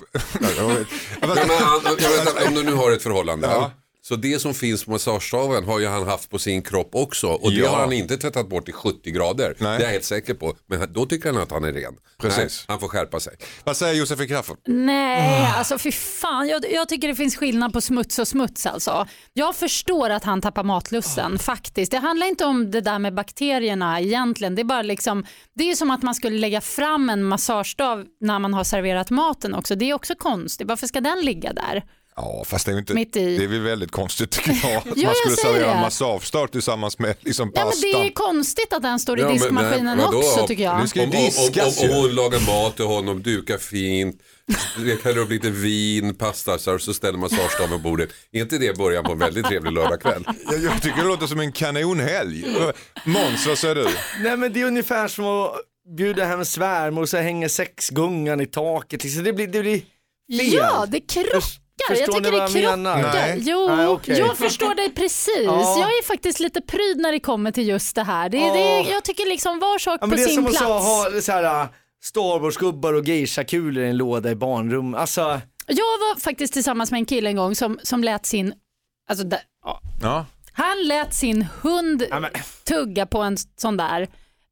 Om du nu har ett förhållande. Ja. Så det som finns på massagestaven har ju han haft på sin kropp också. Och det har han inte tvättat bort i 70 grader. Nej. Det är jag helt säker på. Men då tycker han att han är ren. Precis. Nej, han får skärpa sig. Vad säger Josefin Crafoord? Nej, alltså fy fan. Jag tycker det finns skillnad på smuts och smuts alltså. Jag förstår att han tappar matlusten faktiskt. Det handlar inte om det där med bakterierna egentligen. Det är bara liksom, det är som att man skulle lägga fram en massagestav när man har serverat maten också. Det är också konstigt. Varför ska den ligga där? Ja, fast det är inte, det är väl väldigt konstigt tycker jag. Att man skulle servera en massagestart tillsammans med liksom pastan. Ja, men det är konstigt att den står i diskmaskinen också tycker jag. Det ska ju diskas om hon lagar mat till honom, dukar fint, häller upp lite vin, pasta, så ställer massagestaven på bordet. Är inte det början på en väldigt trevlig lördagkväll? Jag tycker det låter som en kanonhelg. Måns, vad säger du? Nej, men det är ungefär som att bjuda hem svärmor och så hänger sexgungan i taket. Så det blir fel. Ja, det krockar. Jag tycker det krockar. Jo, jag förstår dig precis. Ja. Jag är faktiskt lite pryd när det kommer till just det här. Jag tycker liksom var sak på sin plats. Det är som att ha så här Star Wars-gubbar och geisha-kulor i en låda i barnrum. Alltså... Jag var faktiskt tillsammans med en kille en gång som lät sin... Alltså, han lät sin hund tugga på en sån där...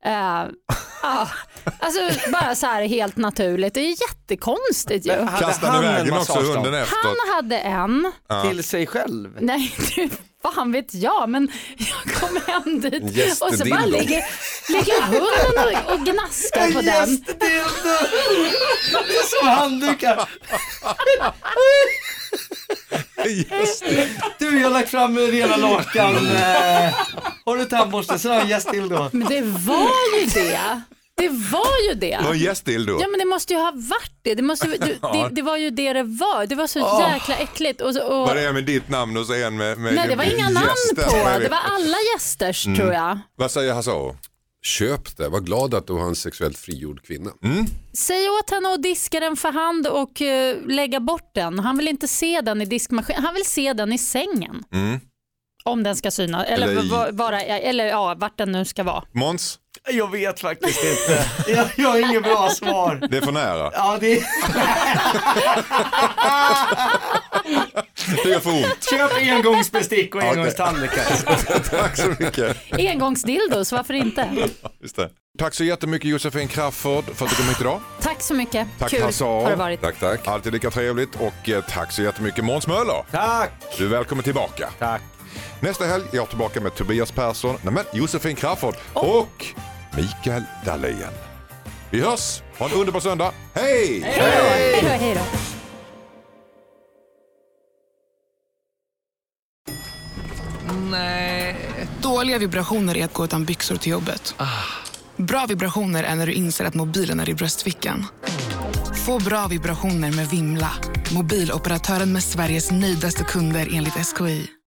alltså bara så här helt naturligt. Det är jättekonstigt ju. Kastade vägen också hunden efter. Han hade en till sig själv. Nej, fan vet jag. Men jag kom hem dit och så bara ligger hunden och gnaskar på den. Det är som handdukar. Du, jag har lagt fram rena lakan. Har du tandborste så har jag gästdildo. Men det var ju det. Det var ju det. Vad gästdildo? Ja, men det måste ju ha varit det. Det var ju det var. Det var så jäkla äckligt. Vad är med ditt namn och så en med nej, det var inga namn på. Det var alla gästers tror jag. Vad säger Hasso? Köp det, var glad att du har en sexuellt frigjord kvinna. Säg åt henne att diska den för hand och lägga bort den. Han vill inte se den i diskmaskinen, han vill se den i sängen. Om den ska syna, eller vart den nu ska vara. Måns? Jag vet faktiskt inte. Jag har inget bra svar. Det är för nära. Ja, det är... Det gör för ont. Köp engångsbestick och engångstandläkare. Tack så mycket. Engångsdildos, varför inte? Just det. Tack så jättemycket Josefin Crafoord för att du kom hit idag. Tack så mycket. Tack, kul har det varit. Tack. Alltid lika trevligt och tack så jättemycket Måns Möller. Tack. Du är välkommen tillbaka. Tack. Nästa helg är jag tillbaka med Tobias Persson, Josefin Crafoord och Mikael Dahlén. Vi hörs, ha en underbar söndag. Hej! Hej då. Nej. Dåliga vibrationer är att gå utan byxor till jobbet. Bra vibrationer är när du inser att mobilen är i bröstfickan. Få bra vibrationer med Vimla. Mobiloperatören med Sveriges nöjdaste kunder enligt SKI.